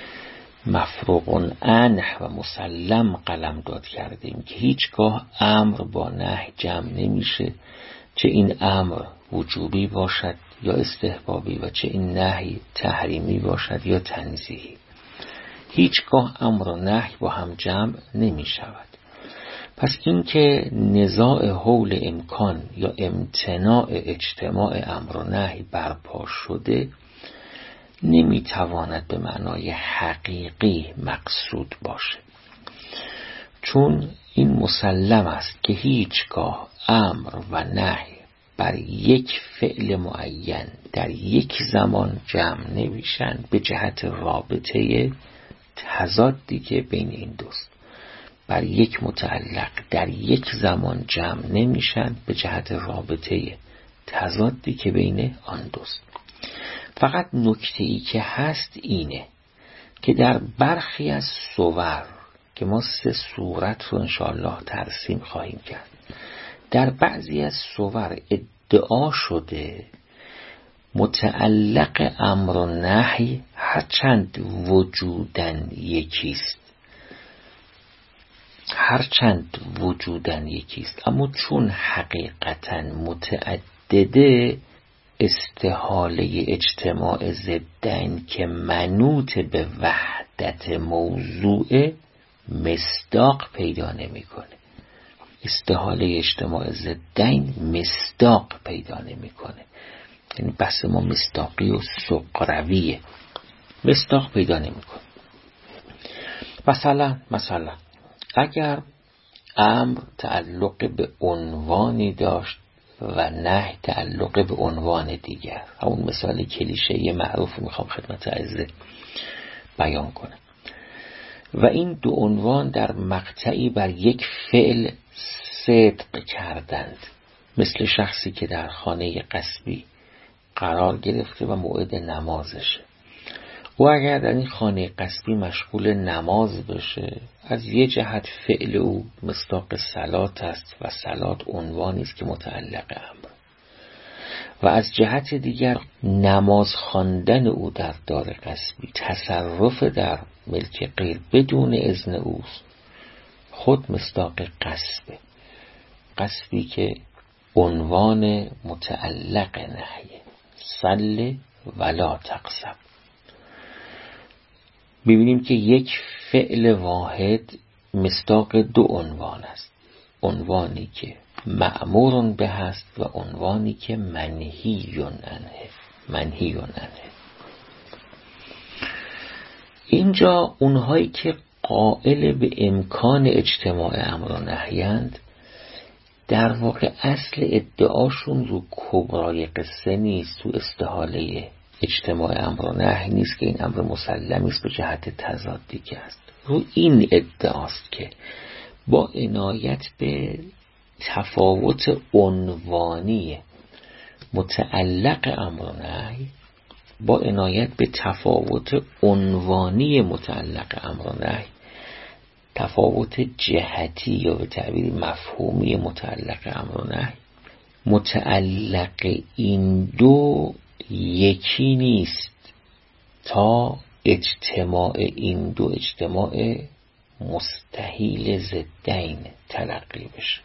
مفروغ عنه و مسلم قلم داد کردیم که هیچگاه امر با نهی جمع نمیشه، چه این امر وجوبی باشد یا استحبابی و چه این نهی تحریمی باشد یا تنزیهی. هیچگاه امر و نهی با هم جمع نمی شود. پس این که نزاع حول امکان یا امتناع اجتماع امر و نهی برپا شده نمیتواند به معنای حقیقی مقصود باشه، چون این مسلم است که هیچگاه امر و نهی بر یک فعل معین در یک زمان جمع نمیشن به جهت رابطه تضادی که بین این دوست. بر یک متعلق در یک زمان جمع نمیشن به جهت رابطه تضادی که بین آن دوست. فقط نکته‌ای که هست اینه که در برخی از صور که ما سه صورت رو انشاءالله ترسیم خواهیم کرد، در بعضی از صور ادعا شده متعلق امر و نهی هرچند وجودن یکیست هرچند وجودن یکیست اما چون حقیقتا متعدده استحاله اجتماع ضدین که منوط به وحدت موضوع مصداق پیدا نمیکنه. استحاله اجتماع ضدین مصداق پیدا نمیکنه، یعنی بحث ما مصداقی و سقرویه، مصداق پیدا نمیکنه. مثلا مثلا اگر امر تعلق به عنوانی داشت و نهی تعلق به عنوان دیگر، همون مثال کلیشه‌ای معروف میخوام خدمت عزیز بیان کنم، و این دو عنوان در مقطعی بر یک فعل صدق کردند، مثل شخصی که در خانه غصبی قرار گرفته و موعد نمازشه، و اگر در این خانه غصبی مشغول نماز بشه، از یه جهت فعل او مصداق صلات است و صلات عنوانی است که متعلق امر، و از جهت دیگر نماز خواندن او در دار غصبی تصرف در ملک غیر بدون اذن اوست، خود مصداق غصبه، غصبی که عنوان متعلق نهیه، صل ولا تغصب. ببینیم که یک فعل واحد مصداق دو عنوان است، عنوانی که مأمور به است و عنوانی که منهی عنه منهی عنه. اینجا اونهایی که قائل به امکان اجتماع امر و نهیند، در واقع اصل ادعاشون رو کبرای قصه نیست، تو استحاله اجتماع امر و نهی نیست که این امر مسلمی است به جهت تضادی که است، رو این ادعاست که با عنایت به تفاوت عنوانی متعلق امر و نهی، با عنایت به تفاوت عنوانی متعلق امر و نهی، تفاوت جهتی یا به تعبیر مفهومی متعلق امر و نهی، متعلق این دو یکی نیست تا اجتماع این دو اجتماع مستحیل ضدین تلقی بشه.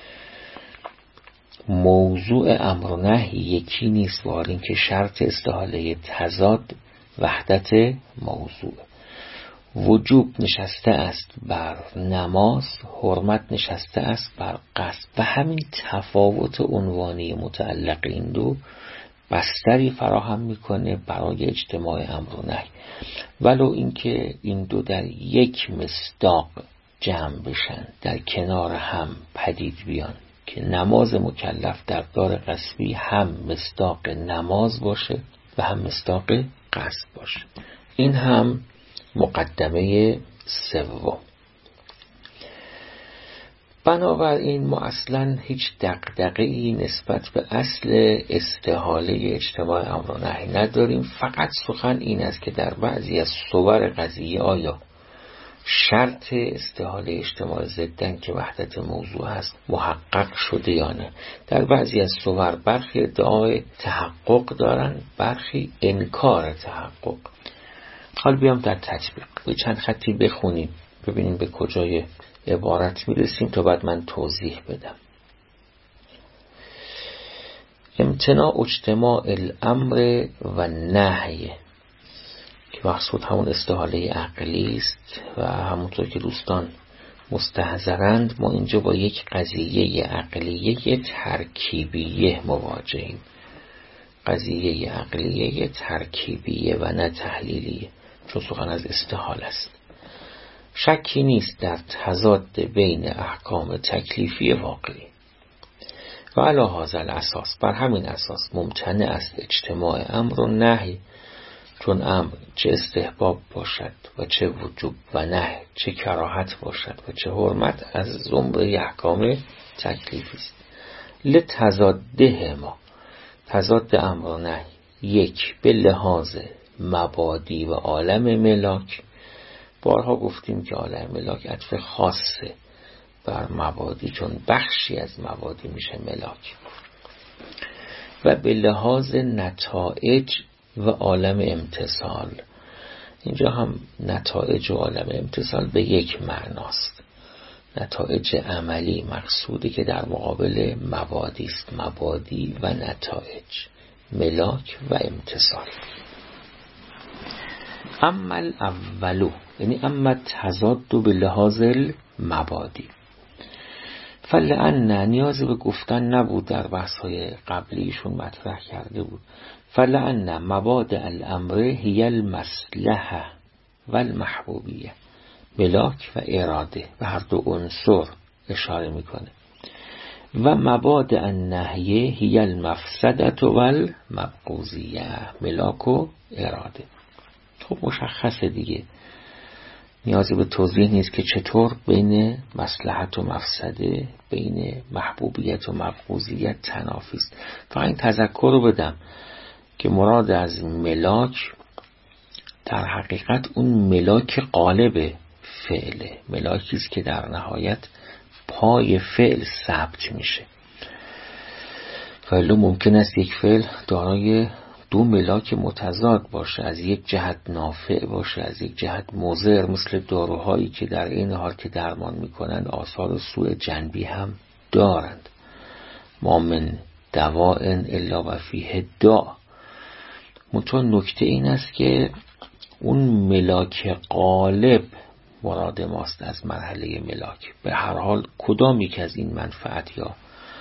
موضوع امر و نهی یکی نیست، وارد این که شرط استحاله تضاد وحدت موضوع. وجوب نشسته است بر نماز، حرمت نشسته است بر قصد، و همین تفاوت عنوانی متعلق این دو بستری فراهم میکنه برای اجتماع امر و نهی، ولو اینکه این دو در یک مصداق جمع بشن، در کنار هم پدید بیان که نماز مکلف در دار غصبی هم مصداق نماز باشه و هم مصداق غصب باشه. این هم مقدمه سوم. بنابراین ما اصلا هیچ دغدغه‌ای نسبت به اصل استحاله اجتماع امر و نهی نداریم، فقط سخن این است که در بعضی از صور قضیه آیا شرط استحاله اجتماع ضدن که وحدت موضوع هست محقق شده یا نه. در بعضی از صور برخی ادعای تحقق دارن، برخی انکار تحقق. حال بیام در تطبیق به چند خطی بخونیم ببینیم به کجای عبارت میرسیم تا بعد من توضیح بدم. امتناع اجتماع الامر و نهی که مقصود همون استحاله عقلی است و همونطور که دوستان مستحضرند ما اینجا با یک قضیه عقلیه ترکیبیه مواجهیم، قضیه عقلیه ترکیبیه و نه تحلیلیه، چون سخن از استحال است. شکی نیست در تضاد بین احکام تکلیفی واقعی و علی هذا الاساس، بر همین اساس ممتنع است اجتماع امر و نهی، چون امر چه استحباب باشد و چه وجوب و نهی چه کراهت باشد و چه حرمت از زمره احکام تکلیفی است. لتضاده ما، تضاد امر و نهی، یک به لحاظ مبادی و عالم ملاک. بارها گفتیم که عالم ملاک عطف خاصه بر مبادی، چون بخشی از مبادی میشه ملاک، و به لحاظ نتایج و عالم امتصال. اینجا هم نتایج و عالم امتصال به یک معناست، نتایج عملی مقصودی که در مقابل مبادی است، مبادی و نتایج. ملاک و امتصال. اما الاولو یعنی اما تضاد به لحاظ المبادی، فلأن نیازی به گفتن نبود، در بحث‌های قبلیشون مطرح کرده بود. فلأن مبادئ الامر هی المصلحه و المحبوبیه، ملاک و اراده و هر دو عنصر اشاره میکنه. و مبادئ النهی هی المفسده و المبغوضیه، ملاک و اراده. خب مشخصه دیگه، نیازی به توضیح نیست که چطور بین مصلحت و مفسده، بین محبوبیت و مبغوضیت تنافی است. فقط این تذکر رو بدم که مراد از ملاک در حقیقت اون ملاک قالب فعله، ملاکی است که در نهایت پای فعل ثبت میشه. ولی ممکن است یک فعل دارای دو ملاک متضاد باشه، از یک جهت نافع باشه، از یک جهت مضر، مثل داروهایی که در این حال که درمان میکنند آثار سوء جانبی هم دارند. ما من دواء الا و فیه داء. منتها نکته این است که اون ملاک غالب مراد ماست از مرحله ملاک. به هر حال کدام یک از این منفعت یا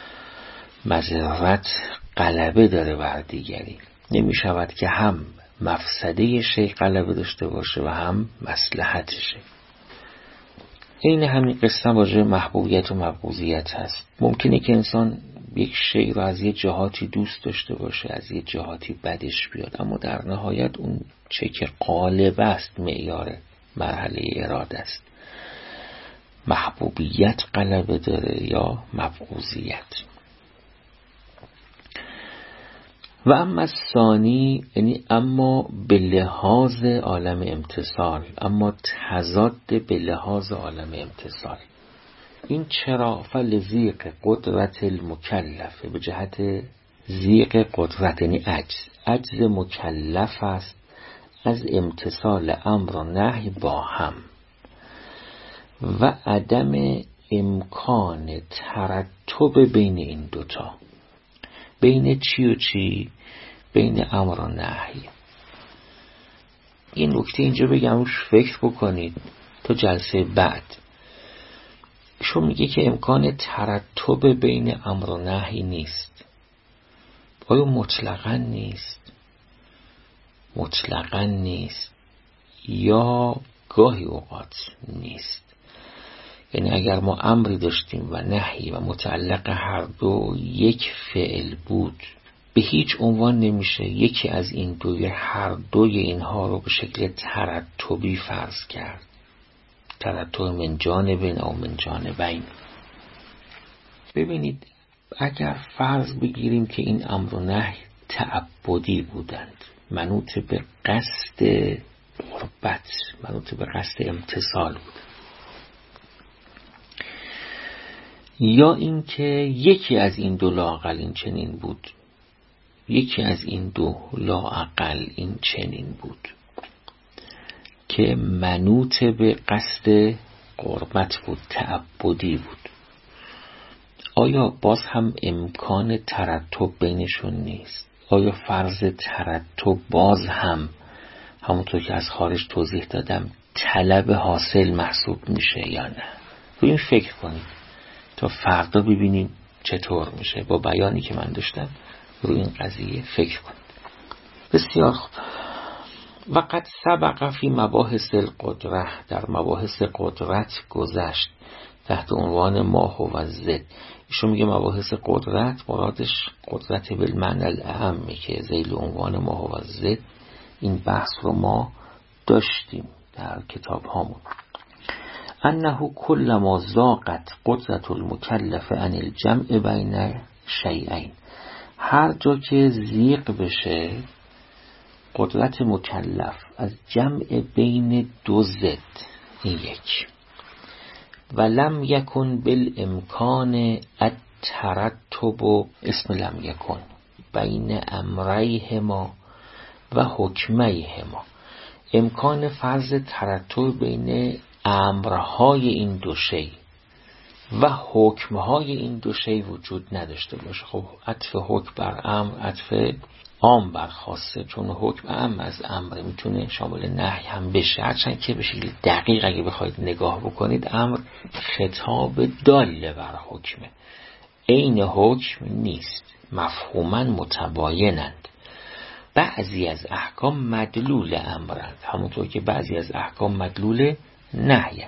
مضرت غلبه داره بر دیگری، نمی شود که هم مفسده شیء غلبه داشته باشه و هم مصلحتشه. این همین قصه واژه محبوبیت و مبغوضیت هست. ممکنه که انسان یک شیء رو از یه جهاتی دوست داشته باشه، از یه جهاتی بدش بیاد، اما در نهایت اون چه که غالب است معیار مرحله اراده است. محبوبیت غلبه داره یا مبغوضیت. و اما ثانی یعنی اما به لحاظ عالم امتصال، اما تضاد به لحاظ عالم امتصال. این چرا؟ فلزیق قدرت المکلفه، به جهت زیق قدرت یعنی عجز. عجز مکلف است از امتصال امر و نهی با هم و عدم امکان ترتب بین این دوتا. بین چی و چی؟ بین امر و نهی. این نکته اینجا بگم روش فکر بکنید تا جلسه بعد. شو میگه که امکان ترتب بین امر و نهی نیست. آیا مطلقاً نیست؟ مطلقاً نیست یا گاهی اوقات نیست. یعنی اگر ما امری داشتیم و نهی و متعلق هر دو یک فعل بود، به هیچ عنوان نمیشه یکی از این دو یا هر دوی اینها رو به شکل ترتبی فرض کرد. ترتب من جانبین او من جانبین. ببینید اگر فرض بگیریم که این امر و نهی تعبدی بودند، منوط به قصد قربت، منوط به قصد امتصال بود، یا اینکه یکی از این دو لااقل این چنین بود، یکی از این دو لااقل این چنین بود که منوط به قصد قربت بود، تعبدی بود، آیا باز هم امکان ترتب بینشون نیست؟ آیا فرض ترتب باز هم همونطور که از خارج توضیح دادم طلب حاصل محسوب میشه یا نه؟ روی این فکر کنید تا فردا ببینیم چطور میشه. با بیانی که من داشتم روی این قضیه فکر کنید. بسیار خوب. وقت سبق فی مباحث القدره، در مباحث قدرت گذشت تحت عنوان ما هو ضد. ایشون میگه مباحث قدرت مرادش قدرت بالمعنی الاعم که ذیل عنوان ما هو ضد. این بحث رو ما داشتیم در کتاب هامون. انه کل ما ضاقت قدرت المکلف عن الجمع بین شیئین، هر جا که ضیق بشه قدرت مکلف از جمع بین دو ضد، این یک، و لم یکن بالامکان الترتب، اسم لم یکن، بین امریهما و حکمیهما، امکان فرض ترتب بین امرهای این دو شی و حکمهای این دو شی وجود نداشته باشه. خب عطف حکم بر امر عطف عام بر خاصه، چون حکم عام از امر میتونه شامل نهی هم بشه، هرچند که به شکل دقیق اگه بخواید نگاه بکنید امر خطاب دال بر حکمه، عین حکم نیست، مفهوما متباینند. بعضی از احکام مدلول امرند، همونطور که بعضی از احکام مدلول نهیند.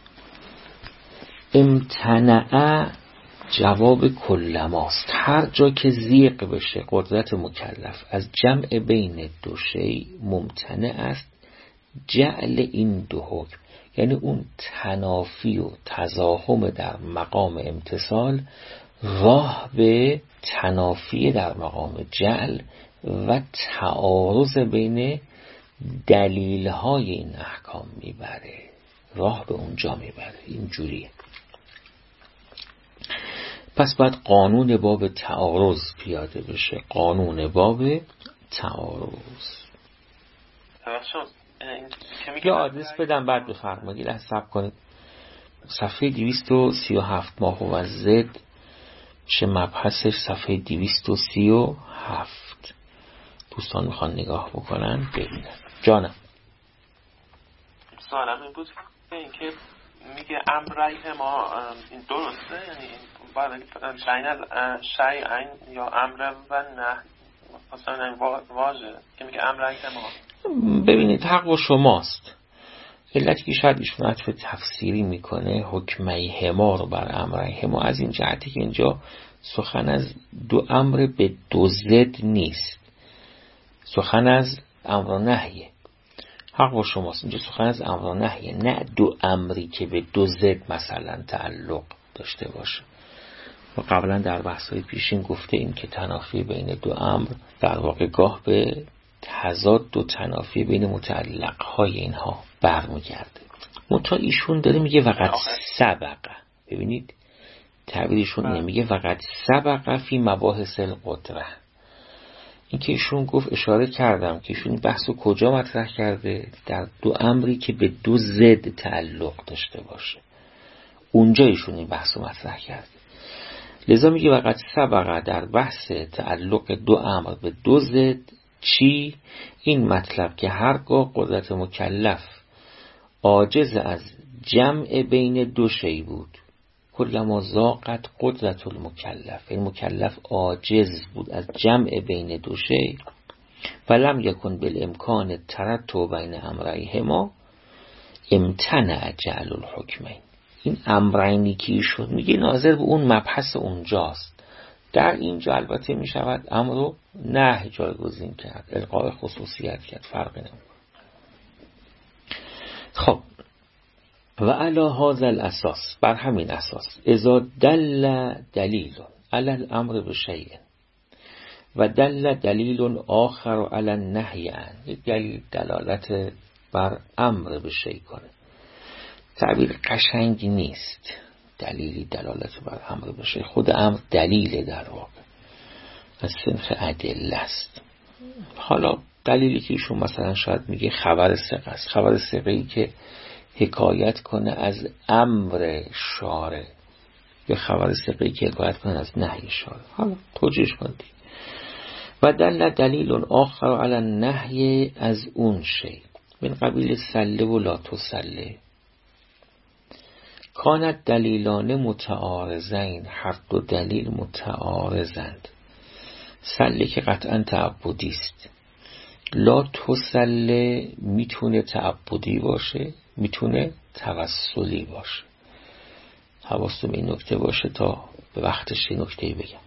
امتنع جواب کلماست، هر جا که زیق بشه قدرت مکلف از جمع بین دو شی ممتنع است جعل این دو حکم، یعنی اون تنافی و تزاحم در مقام امتصال راه به تنافی در مقام جعل و تعارض بین دلیل‌های این احکام میبره، راه به اونجا میبره. اینجوریه. پس باید قانون باب تعارض پیاده بشه، قانون باب تعارض. یا آدرس بدم بعد بفرمایید. لحظه صبر کنید. صفحه دویست و سی و هفت ماه و زد چه مبحثش صفحه دویست و سی و هفت. دوستان میخوان نگاه بکنن ببینن. جانم سوالم این بود این که میگه امر ما این درسته، یعنی باید شاین از شیئین یا امر و نه مثلا این واژه که میگه امر ما. ببینید حق و شماست. علتی که شاید ایشون عطف تفسیری میکنه حکمه هما رو بر امره هما از این جهتی که اینجا سخن از دو امر به دو ضد نیست، سخن از امر و نهیه. حق و شماست، اینجا سخن از امر و نهیه، نه دو امری که به دو ضد مثلا تعلق داشته باشه. و قبلا در بحث‌های پیشین گفته این که تنافی بین دو امر در واقع گاه به تضاد و تنافی بین متعلق‌های اینها برمیگرده. متا ایشون داره میگه وقت سبقه. ببینید تعبیرشون اینه، میگه وقت سبقه فی مباحث القدره. این که ایشون گفت اشاره کردم که ایشون بحثو کجا مطرح کرده؟ در دو امری که به دو ضد تعلق داشته باشه، اونجا ایشون این بحثو مطرح کرده. لذا میگه وقت سبقه در بحث تعلق دو امر به دو ضد چی؟ این مطلب که هرگاه قدرت مکلف عاجز از جمع بین دو شی بود، کلما ضاقت قدرت المکلف، این مکلف عاجز بود از جمع بین دو شی، فلم یکن بالامکان ترتب بین امرایهما امتنع جعل الحکمین. این امرینی که شد میگه ناظر به اون مبحث اونجاست. در اینجا البته می شود امر رو نهی جایگزین کرد، القاء خصوصیت کرد، فرقی نمیکنه. خب و علی هذا الاساس، بر همین اساس، اذا دل دلیل علی الامر بشیء و دل دلیل آخر علی النهی عن، یک دلیل دلالت بر امر بشیء کنه، تعبیر قشنگی نیست. دلیلی دلالت بر امر بشه، خود امر دلیل در واقع از صنف ادله است. حالا دلیلی که ایشون مثلا شاید میگه خبر ثقه است، خبر ثقه‌ای که حکایت کنه از امر شارع یا خبر ثقه‌ای که حکایت کنه از نهی شارع، حالا توجیهش کنید. و دل دلیل آخر علی النهی از اون شی من قبیل سله و لا تسله. کانت دلیلان متعارضین، هر دو دلیل متعارضند. سله که قطعا تعبدی است، لا تسله میتونه تعبدی باشه، میتونه توسلی باشه. حواستون به این نکته باشه تا به وقتش این نکته‌ای بگم.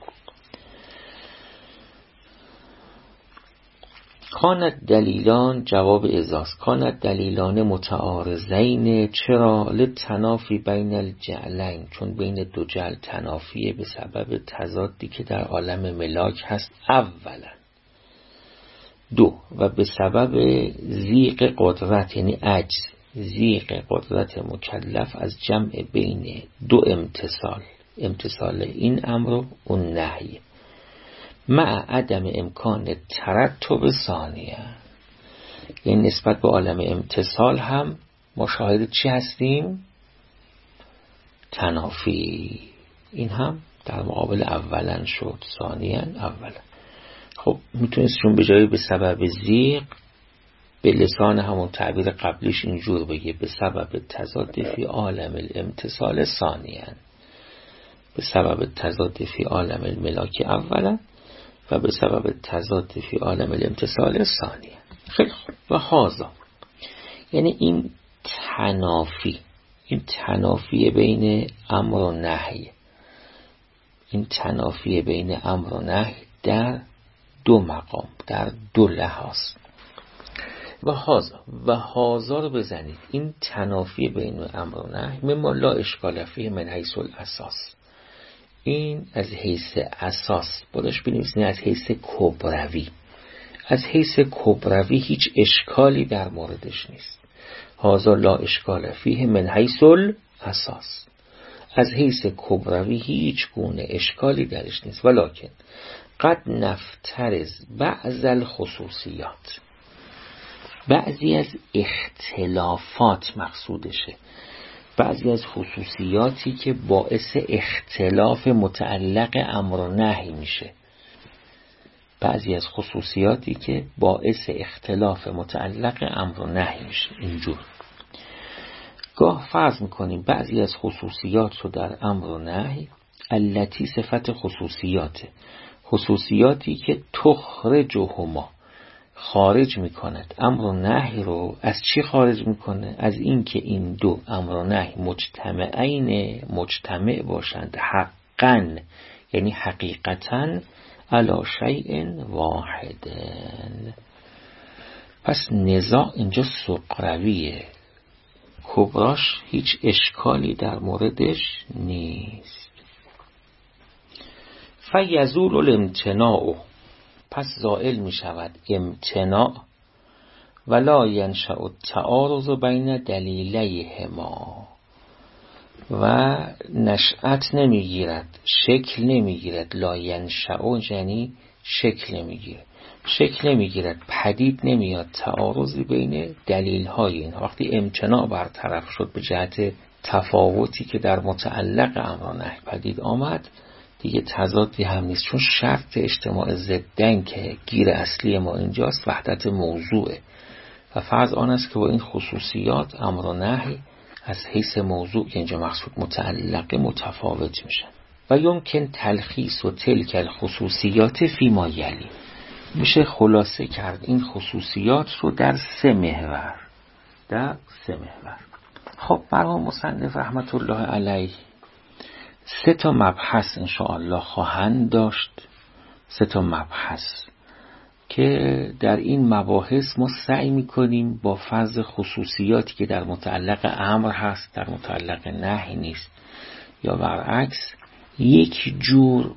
کانت دلیلان جواب ازاست، کانت دلیلان متعارضین، چرا؟ لتنافی بین الجعلین، چون بین دو جعل تنافیه به سبب تضادی که در عالم ملاک هست اولا. دو و به سبب زیق قدرت، یعنی عجز، زیق قدرت مکلف از جمع بین دو امتصال، امتصال این امر و اون نهی، مع عدم امکان ترتب ثانیه. یعنی نسبت به عالم امتصال هم ما شاهد چی هستیم؟ تنافی. این هم در مقابل اولا شد، ثانیا اولا. خب میتونست چون به جای به سبب زیغ به لسان همون تعبیر قبلیش اینجور بگه به سبب تضاد فی عالم الامتصال ثانیاً، به سبب تضاد فی عالم الملاک اولا و به سبب تضاد فی عالم الامتصال ثانیاً. خیلی خوب. و هازا یعنی این تنافی، این تنافی بین امر و نهی، این تنافی بین امر و نهی در دو مقام، در دو لحاظ. و هازا و هازا رو بزنید، این تنافی بین امر و نهی مما لا اشکال فیه من حیث الاساس، این از حیث اساس بودش بنویسید، از حیث کبروی، از حیث کبروی هیچ اشکالی در موردش نیست. هازا لا اشکال فیه من حیث الاساس، از حیث کبروی هیچ گونه اشکالی درش نیست. ولکن قد نفترض بعض الخصوصیات، بعضی از اختلافات مقصودشه، بعضی از خصوصیاتی که باعث اختلاف متعلق امر و نهی میشه، بعضی از خصوصیاتی که باعث اختلاف متعلق امر و نهی میشه. اینجور گاه فرض میکنیم بعضی از خصوصیات رو در امر و نهی التی صفت خصوصیاته، خصوصیاتی که تخرجهما خارج میکند امر و نهی رو. از چی خارج میکنه؟ از این که این دو امر و نهی مجتمعین، مجتمع باشند حقاً، یعنی حقیقتاً علی شیء واحد. پس نزاع اینجا سقرویه، کبراش هیچ اشکالی در موردش نیست. فیزول الامتناع، پس زائل می شود امتناع، ولا ینشأ التعارض بین دلیلیهما، و نشأت نمیگیرد، شکل نمیگیرد. لا ینشأ یعنی شکل نمیگیرد، شکل نمیگیرد، پدید نمیاد تعارضی بین دلیل های این. وقتی امتناع برطرف شد به جهت تفاوتی که در متعلق امر و نهی پدید آمد، دیگه تضادی هم نیست، چون شرط اجتماع ضدن که گیر اصلی ما اینجاست وحدت موضوعه، و فرض آن است که با این خصوصیات امر و نهی از حیث موضوع که اینجا مقصود متعلق متفاوت میشن. و یمکن تلخیص و تلک الخصوصیات فیما یلی، میشه خلاصه کرد این خصوصیات رو در سه محور، در سه محور. خب مرحوم مصنف رحمت الله علیه سه تا مبحث انشاءالله خواهند داشت، سه تا مبحث که در این مباحث ما سعی میکنیم با فرض خصوصیاتی که در متعلق امر هست در متعلق نهی نیست، یا برعکس یک جور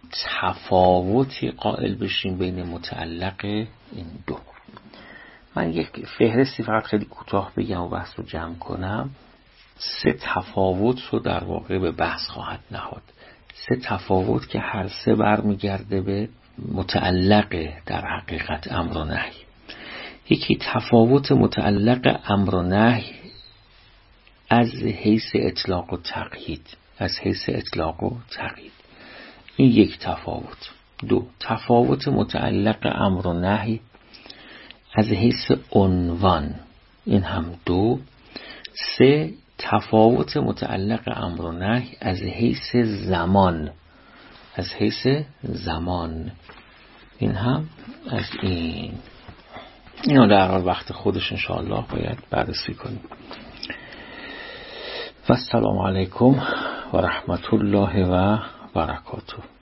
تفاوتی قائل بشیم بین متعلق این دو. من یک فهرستی فقط خیلی کوتاه بگم و بحث رو جمع کنم. سه تفاوت رو در واقع به بحث خواهد نهاد، سه تفاوت که هر سه برمیگرده به متعلق در حقیقت امر و نهی. یکی تفاوت متعلق امر و نهی از حیث اطلاق و تقیید، از حیث اطلاق و تقیید، این یک تفاوت. دو، تفاوت متعلق امر و نهی از حیث عنوان، این هم دو. سه، تفاوت متعلق امر و نهی از حیث زمان، از حیث زمان، این هم از این. اینو در حال وقت خودش انشاءالله باید بررسی کنیم. و السلام علیکم و رحمت الله و برکاته.